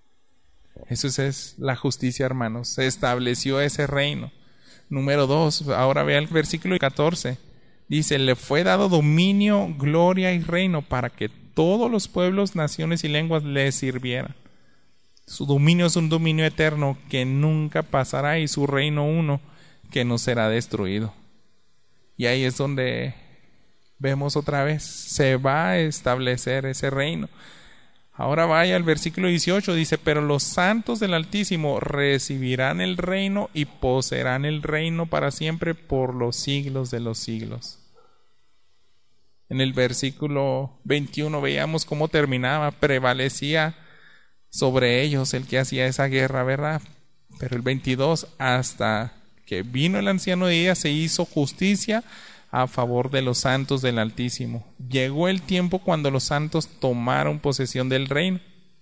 Speaker 1: Eso es la justicia, hermanos. Se estableció ese reino. Número dos, ahora vea el versículo catorce. Dice, le fue dado dominio, gloria y reino para que todos los pueblos, naciones y lenguas le sirvieran. Su dominio es un dominio eterno que nunca pasará y su reino uno que no será destruido. Y ahí es donde vemos otra vez, se va a establecer ese reino. Ahora vaya al versículo dieciocho, dice, pero los santos del Altísimo recibirán el reino y poseerán el reino para siempre por los siglos de los siglos. En el versículo veintiuno veíamos cómo terminaba, prevalecía sobre ellos el que hacía esa guerra, ¿verdad? Pero el veintidós, hasta que vino el anciano de días, se hizo justicia a favor de los santos del Altísimo. Llegó el tiempo cuando los santos tomaron posesión del reino.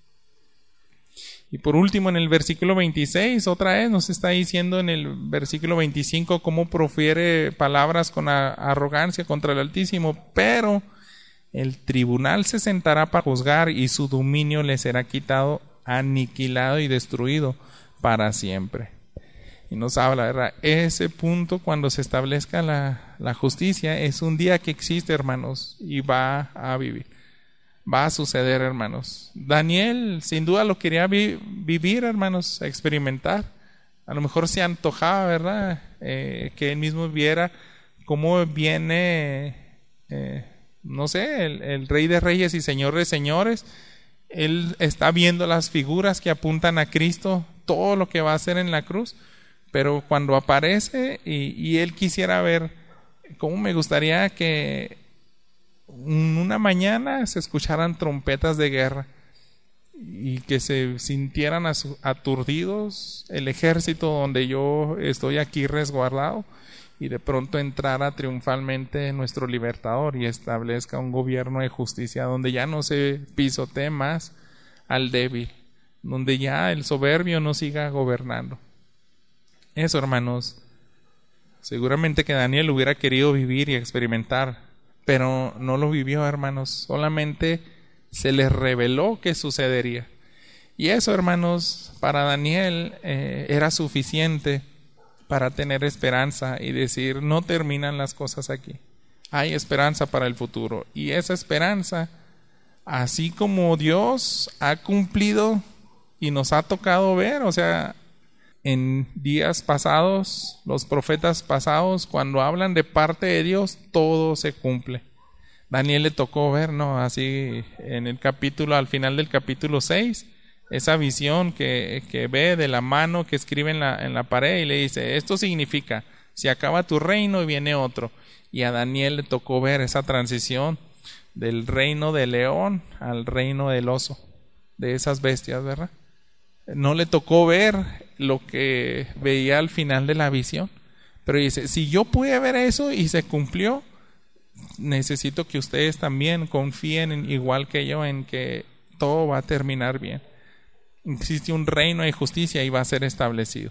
Speaker 1: Y por último, en el versículo veintiséis, otra vez nos está diciendo en el versículo veinticinco cómo profiere palabras con arrogancia contra el Altísimo, pero el tribunal se sentará para juzgar y su dominio le será quitado, aniquilado y destruido para siempre. Y nos habla, ¿verdad? Ese punto, cuando se establezca la, la justicia, es un día que existe, hermanos, y va a vivir. Va a suceder, hermanos. Daniel sin duda lo quería vi- vivir, hermanos, experimentar. A lo mejor se antojaba, ¿verdad? Eh, que él mismo viera cómo viene, eh, no sé, el, el Rey de Reyes y Señor de Señores. Él está viendo las figuras que apuntan a Cristo, todo lo que va a hacer en la cruz. Pero cuando aparece y, y él quisiera ver cómo me gustaría que una mañana se escucharan trompetas de guerra y que se sintieran aturdidos el ejército donde yo estoy aquí resguardado y de pronto entrara triunfalmente nuestro libertador y establezca un gobierno de justicia donde ya no se pisotee más al débil, donde ya el soberbio no siga gobernando. Eso, hermanos, seguramente que Daniel hubiera querido vivir y experimentar, pero no lo vivió, hermanos. Solamente se les reveló que sucedería. Y eso, hermanos, para Daniel eh, era suficiente para tener esperanza y decir, no terminan las cosas aquí. Hay esperanza para el futuro. Y esa esperanza, así como Dios ha cumplido y nos ha tocado ver, o sea, en días pasados, los profetas pasados, cuando hablan de parte de Dios, todo se cumple. Daniel le tocó ver, ¿no? Así en el capítulo, al final del capítulo seis, esa visión que, que ve de la mano que escribe en la, en la pared y le dice, esto significa, se acaba tu reino y viene otro. Y a Daniel le tocó ver esa transición del reino del león al reino del oso, de esas bestias, ¿verdad? No le tocó ver lo que veía al final de la visión, pero dice, si yo pude ver eso y se cumplió, necesito que ustedes también confíen en, igual que yo, en que todo va a terminar bien. Existe un reino de justicia y va a ser establecido.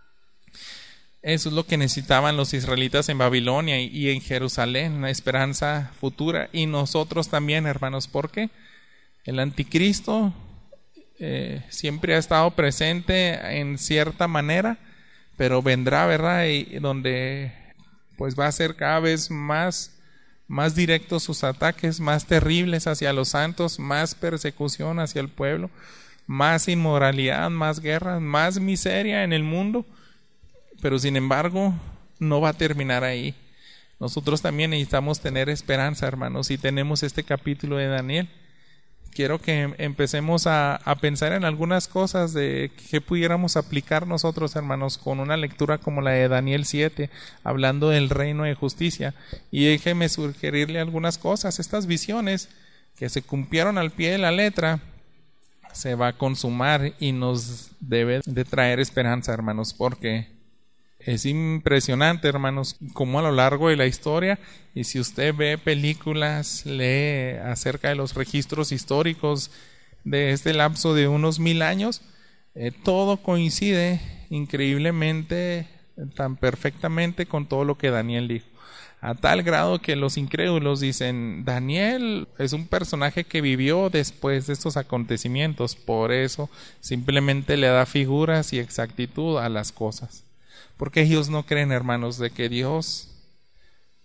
Speaker 1: Eso es lo que necesitaban los israelitas en Babilonia y, y en Jerusalén, una esperanza futura, y nosotros también, hermanos, porque el anticristo Eh, siempre ha estado presente en cierta manera, pero vendrá, ¿verdad? Y donde pues va a ser cada vez más, más directos sus ataques, más terribles hacia los santos, más persecución hacia el pueblo, más inmoralidad, más guerras, más miseria en el mundo, pero sin embargo no va a terminar ahí. Nosotros también necesitamos tener esperanza, hermanos, y tenemos este capítulo de Daniel. Quiero que empecemos a, a pensar en algunas cosas de que pudiéramos aplicar nosotros, hermanos, con una lectura como la de Daniel siete, hablando del reino de justicia. Y déjeme sugerirle algunas cosas. Estas visiones que se cumplieron al pie de la letra, se va a consumar y nos debe de traer esperanza, hermanos, porque es impresionante, hermanos, como a lo largo de la historia, y si usted ve películas, lee acerca de los registros históricos de este lapso de unos mil años, eh, todo coincide increíblemente, tan perfectamente con todo lo que Daniel dijo. A tal grado que los incrédulos dicen, Daniel es un personaje que vivió después de estos acontecimientos, por eso simplemente le da figuras y exactitud a las cosas. Porque ellos no creen, hermanos, de que Dios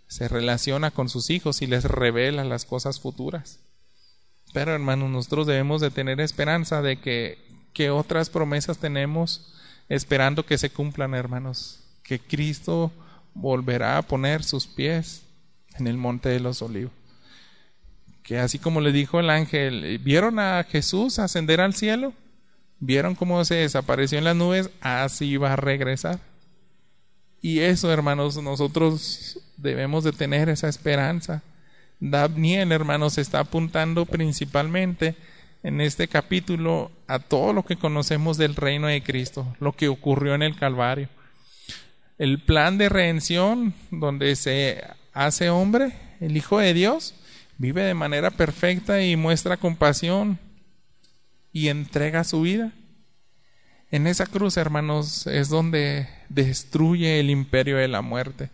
Speaker 1: se relaciona con sus hijos y les revela las cosas futuras. Pero hermanos, nosotros debemos de tener esperanza de que, que otras promesas tenemos esperando que se cumplan, hermanos. Que Cristo volverá a poner sus pies en el monte de los olivos. Que así como le dijo el ángel, ¿vieron a Jesús ascender al cielo? ¿Vieron cómo se desapareció en las nubes? Así va a regresar. Y eso, hermanos, nosotros debemos de tener esa esperanza. Daniel, hermanos, está apuntando principalmente en este capítulo a todo lo que conocemos del reino de Cristo, lo que ocurrió en el Calvario. El plan de redención donde se hace hombre, el Hijo de Dios, vive de manera perfecta y muestra compasión y entrega su vida. En esa cruz, hermanos, es donde destruye el imperio de la muerte.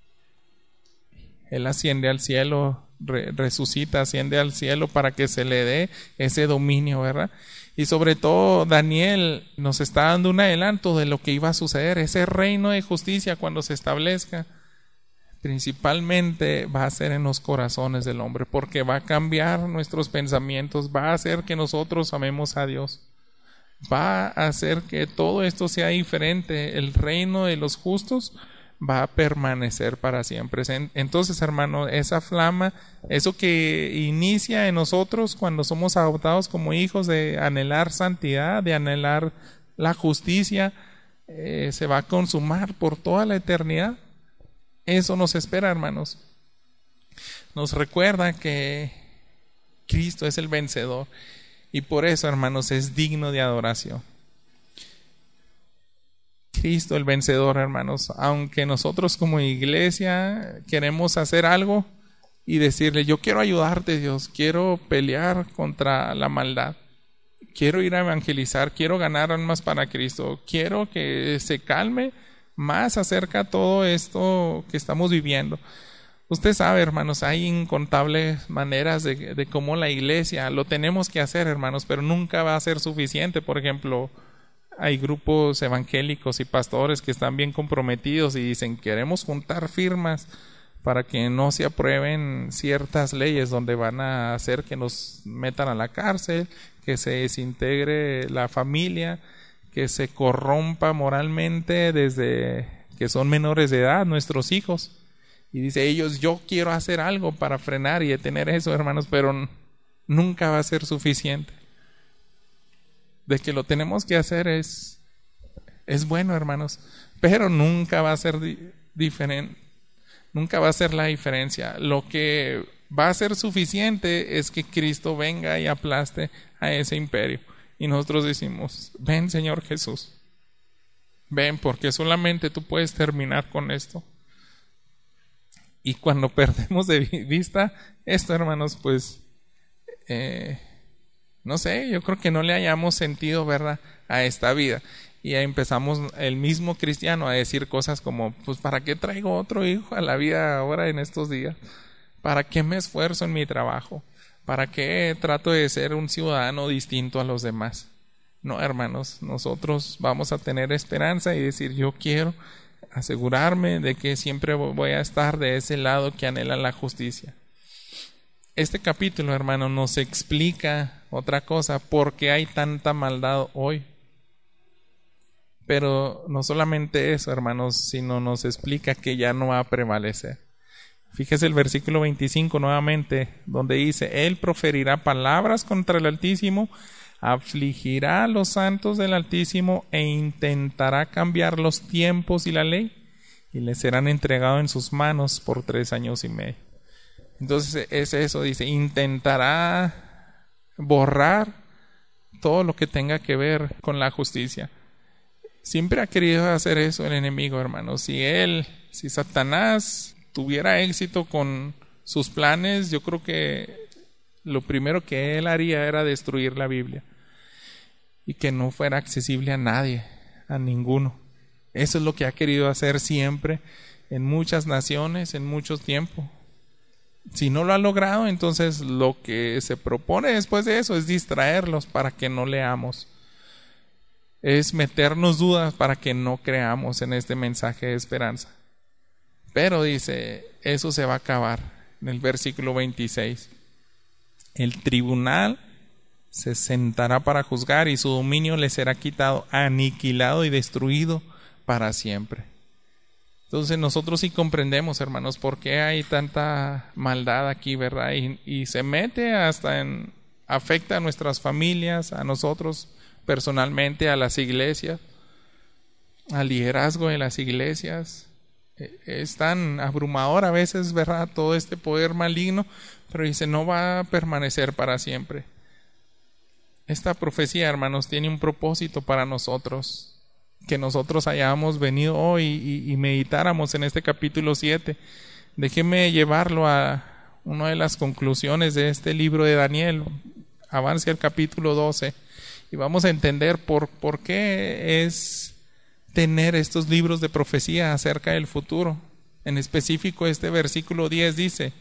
Speaker 1: Él asciende al cielo, re- resucita, asciende al cielo para que se le dé ese dominio, ¿verdad? Y sobre todo Daniel nos está dando un adelanto de lo que iba a suceder, ese reino de justicia cuando se establezca. Principalmente va a ser en los corazones del hombre, porque va a cambiar nuestros pensamientos, va a hacer que nosotros amemos a Dios, va a hacer que todo esto sea diferente. El reino de los justos va a permanecer para siempre. Entonces, hermano, esa flama, eso que inicia en nosotros cuando somos adoptados como hijos, de anhelar santidad, de anhelar la justicia, eh, se va a consumar por toda la eternidad. Eso nos espera, hermanos. Nos recuerda que Cristo es el vencedor y por eso, hermanos, es digno de adoración. Cristo el vencedor, hermanos. Aunque nosotros como iglesia queremos hacer algo y decirle, yo quiero ayudarte, Dios, quiero pelear contra la maldad, quiero ir a evangelizar, quiero ganar almas para Cristo, quiero que se calme más acerca de todo esto que estamos viviendo. Usted sabe, hermanos, hay incontables maneras de, de cómo la iglesia lo tenemos que hacer, hermanos, pero nunca va a ser suficiente. Por ejemplo, hay grupos evangélicos y pastores que están bien comprometidos y dicen, queremos juntar firmas para que no se aprueben ciertas leyes donde van a hacer que nos metan a la cárcel, que se desintegre la familia, que se corrompa moralmente desde que son menores de edad nuestros hijos. Y dice ellos, yo quiero hacer algo para frenar y detener eso, hermanos, pero nunca va a ser suficiente. De que lo tenemos que hacer es, es bueno, hermanos, pero nunca va a ser di- diferente, nunca va a ser la diferencia. Lo que va a ser suficiente es que Cristo venga y aplaste a ese imperio. Y nosotros decimos, ven, Señor Jesús, ven, porque solamente tú puedes terminar con esto. Y cuando perdemos de vista esto, hermanos, pues, eh, no sé, yo creo que no le hayamos sentido, ¿verdad?, a esta vida. Y ahí empezamos el mismo cristiano a decir cosas como, pues, ¿para qué traigo otro hijo a la vida ahora en estos días? ¿Para qué me esfuerzo en mi trabajo? ¿Para qué trato de ser un ciudadano distinto a los demás? No, hermanos, nosotros vamos a tener esperanza y decir, yo quiero asegurarme de que siempre voy a estar de ese lado que anhela la justicia. Este capítulo, hermano, nos explica otra cosa, por qué hay tanta maldad hoy. Pero no solamente eso, hermanos, sino nos explica que ya no va a prevalecer. Fíjese el versículo veinticinco nuevamente, donde dice, Él proferirá palabras contra el Altísimo, afligirá a los santos del Altísimo e intentará cambiar los tiempos y la ley, y les serán entregados en sus manos por tres años y medio. Entonces es eso, dice, intentará borrar todo lo que tenga que ver con la justicia. Siempre ha querido hacer eso el enemigo, hermanos. Si él, si Satanás tuviera éxito con sus planes, yo creo que lo primero que él haría era destruir la Biblia y que no fuera accesible a nadie, a ninguno. Eso es lo que ha querido hacer siempre en muchas naciones, en mucho tiempo. Si no lo ha logrado, entonces lo que se propone después de eso es distraerlos para que no leamos. Es meternos dudas para que no creamos en este mensaje de esperanza. Pero dice, eso se va a acabar en el versículo veintiséis. El tribunal se sentará para juzgar y su dominio le será quitado, aniquilado y destruido para siempre. Entonces nosotros sí comprendemos, hermanos, por qué hay tanta maldad aquí, ¿verdad? Y, y se mete hasta en, afecta a nuestras familias, a nosotros personalmente, a las iglesias, al liderazgo de las iglesias. Es tan abrumador a veces, ¿verdad? Todo este poder maligno, pero dice, no va a permanecer para siempre. Esta profecía, hermanos, tiene un propósito para nosotros, que nosotros hayamos venido hoy y, y meditáramos en este capítulo siete. Déjeme llevarlo a una de las conclusiones de este libro de Daniel. Avance al capítulo doce y vamos a entender por, por qué es tener estos libros de profecía acerca del futuro. En específico, este versículo diez dice,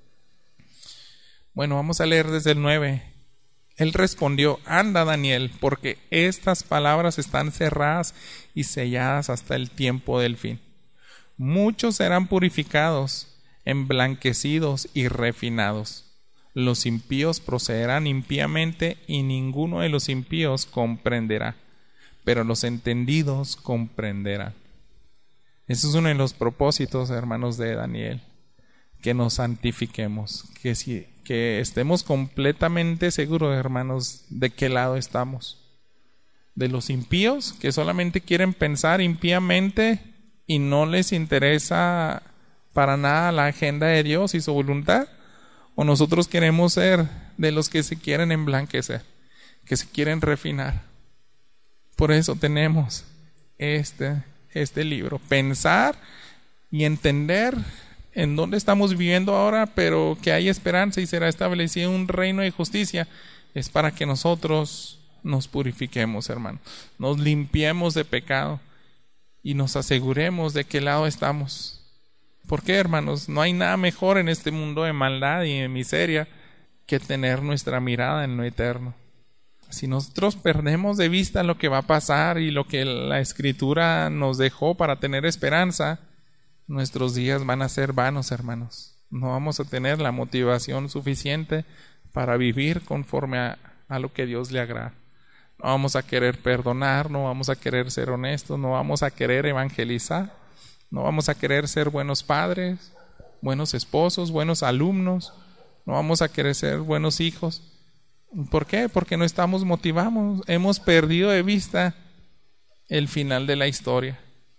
Speaker 1: bueno, vamos a leer desde el nueve. Él respondió, anda Daniel, porque estas palabras están cerradas y selladas hasta el tiempo del fin. Muchos serán purificados, emblanquecidos y refinados. Los impíos procederán impíamente y ninguno de los impíos comprenderá, pero los entendidos comprenderán. Ese es uno de los propósitos, hermanos, de Daniel, que nos santifiquemos, que si que estemos completamente seguros, hermanos, de qué lado estamos. De los impíos, que solamente quieren pensar impíamente y no les interesa para nada la agenda de Dios y su voluntad, o nosotros queremos ser de los que se quieren emblanquecer, que se quieren refinar. Por eso tenemos este, este libro, pensar y entender en dónde estamos viviendo ahora, pero que hay esperanza y será establecido un reino de justicia. Es para que nosotros nos purifiquemos, hermano, nos limpiemos de pecado y nos aseguremos de qué lado estamos. ¿Por qué, hermanos? No hay nada mejor en este mundo de maldad y de miseria que tener nuestra mirada en lo eterno. Si nosotros perdemos de vista lo que va a pasar y lo que la Escritura nos dejó para tener esperanza, nuestros días van a ser vanos, hermanos. No vamos a tener la motivación suficiente para vivir conforme a, a lo que Dios le agrada. No vamos a querer perdonar, no vamos a querer ser honestos, no vamos a querer evangelizar, no vamos a querer ser buenos padres, buenos esposos, buenos alumnos, no vamos a querer ser buenos hijos. ¿Por qué? Porque no estamos motivados, hemos perdido de vista el final de la historia.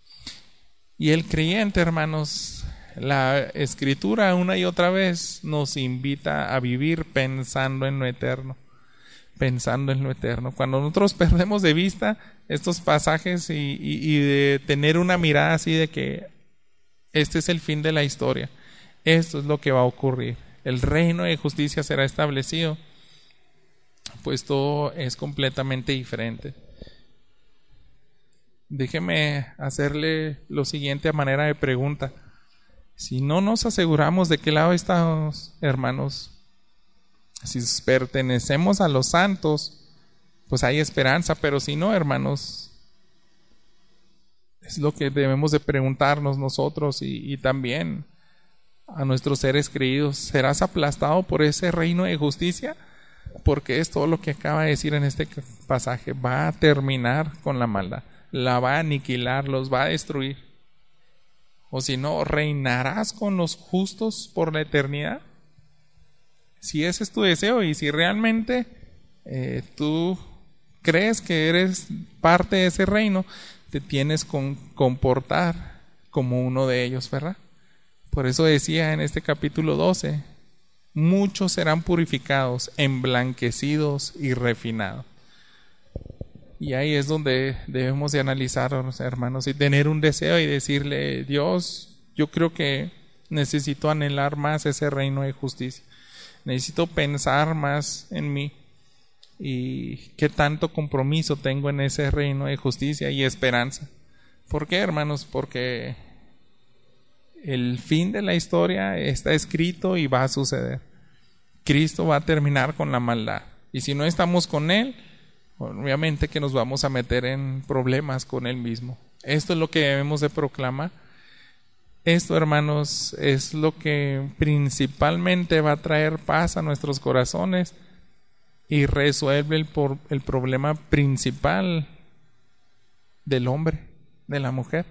Speaker 1: Y el creyente, hermanos, la Escritura una y otra vez nos invita a vivir pensando en lo eterno, pensando en lo eterno. Cuando nosotros perdemos de vista estos pasajes y, y, y de tener una mirada así de que este es el fin de la historia, esto es lo que va a ocurrir, el reino de justicia será establecido, pues todo es completamente diferente. Déjeme hacerle lo siguiente a manera de pregunta. Si no nos aseguramos de qué lado estamos, hermanos, si pertenecemos a los santos, pues hay esperanza, pero si no, hermanos, es lo que debemos de preguntarnos nosotros y, y también a nuestros seres queridos. ¿Serás aplastado por ese reino de justicia? Porque es todo lo que acaba de decir en este pasaje. Va a terminar con la maldad, la va a aniquilar, los va a destruir. O si no, ¿reinarás con los justos por la eternidad? Si ese es tu deseo y si realmente eh, tú crees que eres parte de ese reino, te tienes que comportar como uno de ellos, ¿verdad? Por eso decía en este capítulo doce, muchos serán purificados, emblanquecidos y refinados. Y ahí es donde debemos de analizarnos, hermanos, y tener un deseo y decirle, Dios, yo creo que necesito anhelar más ese reino de justicia. Necesito pensar más en mí y qué tanto compromiso tengo en ese reino de justicia y esperanza. ¿Por qué, hermanos? Porque el fin de la historia está escrito y va a suceder. Cristo va a terminar con la maldad. Y si no estamos con Él, obviamente que nos vamos a meter en problemas con Él mismo. Esto es lo que debemos de proclamar. esto, hermanos, es lo que principalmente va a traer paz a nuestros corazones y resuelve el, por, el problema principal del hombre, de la mujer.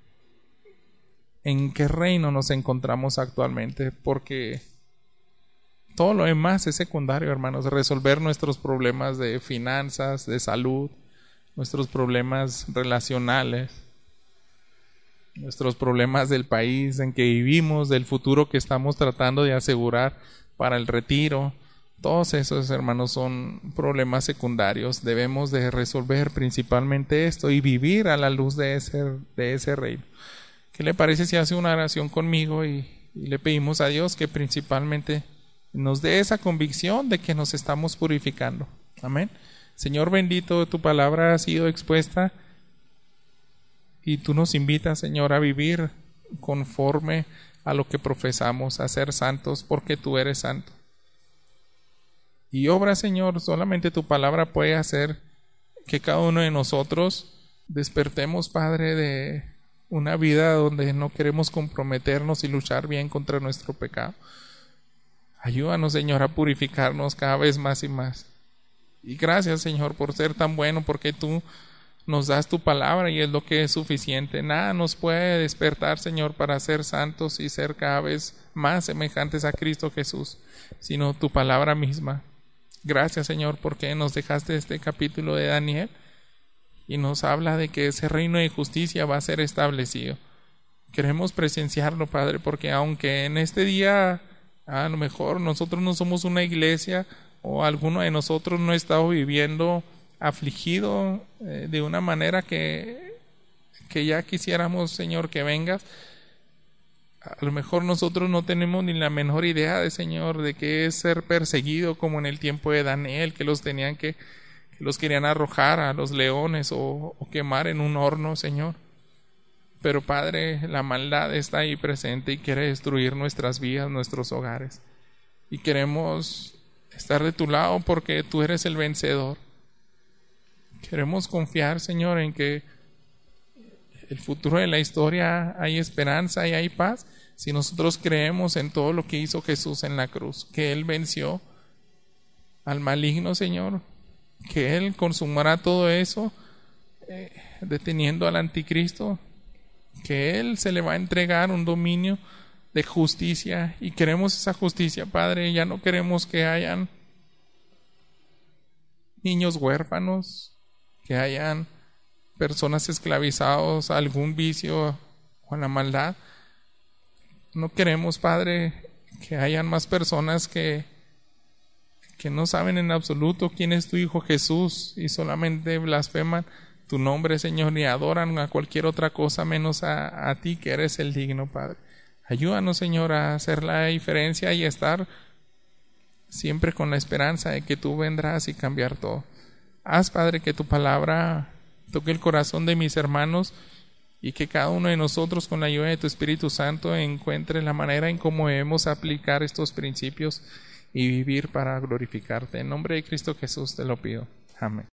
Speaker 1: ¿En qué reino nos encontramos actualmente? Porque todo lo demás es secundario, hermanos. Resolver nuestros problemas de finanzas, de salud, nuestros problemas relacionales, nuestros problemas del país en que vivimos, del futuro que estamos tratando de asegurar para el retiro. Todos esos, hermanos, son problemas secundarios. Debemos de resolver principalmente esto y vivir a la luz de ese, de ese reino. ¿Qué le parece si hace una oración conmigo y, y le pedimos a Dios que principalmente nos dé esa convicción de que nos estamos purificando? Amén. Señor bendito, tu palabra ha sido expuesta y tú nos invitas, Señor, a vivir conforme a lo que profesamos, a ser santos porque tú eres santo. Y obra, Señor, solamente tu palabra puede hacer que cada uno de nosotros despertemos, Padre, de una vida donde no queremos comprometernos y luchar bien contra nuestro pecado. Ayúdanos, Señor, a purificarnos cada vez más y más. Y gracias, Señor, por ser tan bueno, porque tú nos das tu palabra y es lo que es suficiente. Nada nos puede despertar, Señor, para ser santos y ser cada vez más semejantes a Cristo Jesús, sino tu palabra misma. Gracias, Señor, porque nos dejaste este capítulo de Daniel y nos habla de que ese reino de justicia va a ser establecido. Queremos presenciarlo, Padre, porque aunque en este día a lo mejor nosotros no somos una iglesia o alguno de nosotros no ha estado viviendo afligido eh, de una manera que, que ya quisiéramos, Señor, que vengas. A lo mejor nosotros no tenemos ni la menor idea de, Señor, de qué es ser perseguido como en el tiempo de Daniel, que los tenían que, que los querían arrojar a los leones o, o quemar en un horno, Señor. Pero, Padre, la maldad está ahí presente y quiere destruir nuestras vidas, nuestros hogares. Y queremos estar de tu lado porque tú eres el vencedor. Queremos confiar, Señor, en que el futuro de la historia hay esperanza y hay paz si nosotros creemos en todo lo que hizo Jesús en la cruz, que Él venció al maligno, Señor, que Él consumará todo eso eh, deteniendo al anticristo, que Él se le va a entregar un dominio de justicia y queremos esa justicia, Padre. Ya no queremos que hayan niños huérfanos, que hayan personas esclavizadas a algún vicio o a la maldad. No queremos, Padre, que hayan más personas que, que no saben en absoluto quién es tu Hijo Jesús y solamente blasfeman tu nombre, Señor, y adoran a cualquier otra cosa menos a, a ti, que eres el digno, Padre. Ayúdanos, Señor, a hacer la diferencia y estar siempre con la esperanza de que tú vendrás y cambiar todo. Haz, Padre, que tu palabra toque el corazón de mis hermanos y que cada uno de nosotros, con la ayuda de tu Espíritu Santo, encuentre la manera en cómo debemos aplicar estos principios y vivir para glorificarte. En nombre de Cristo Jesús te lo pido. Amén.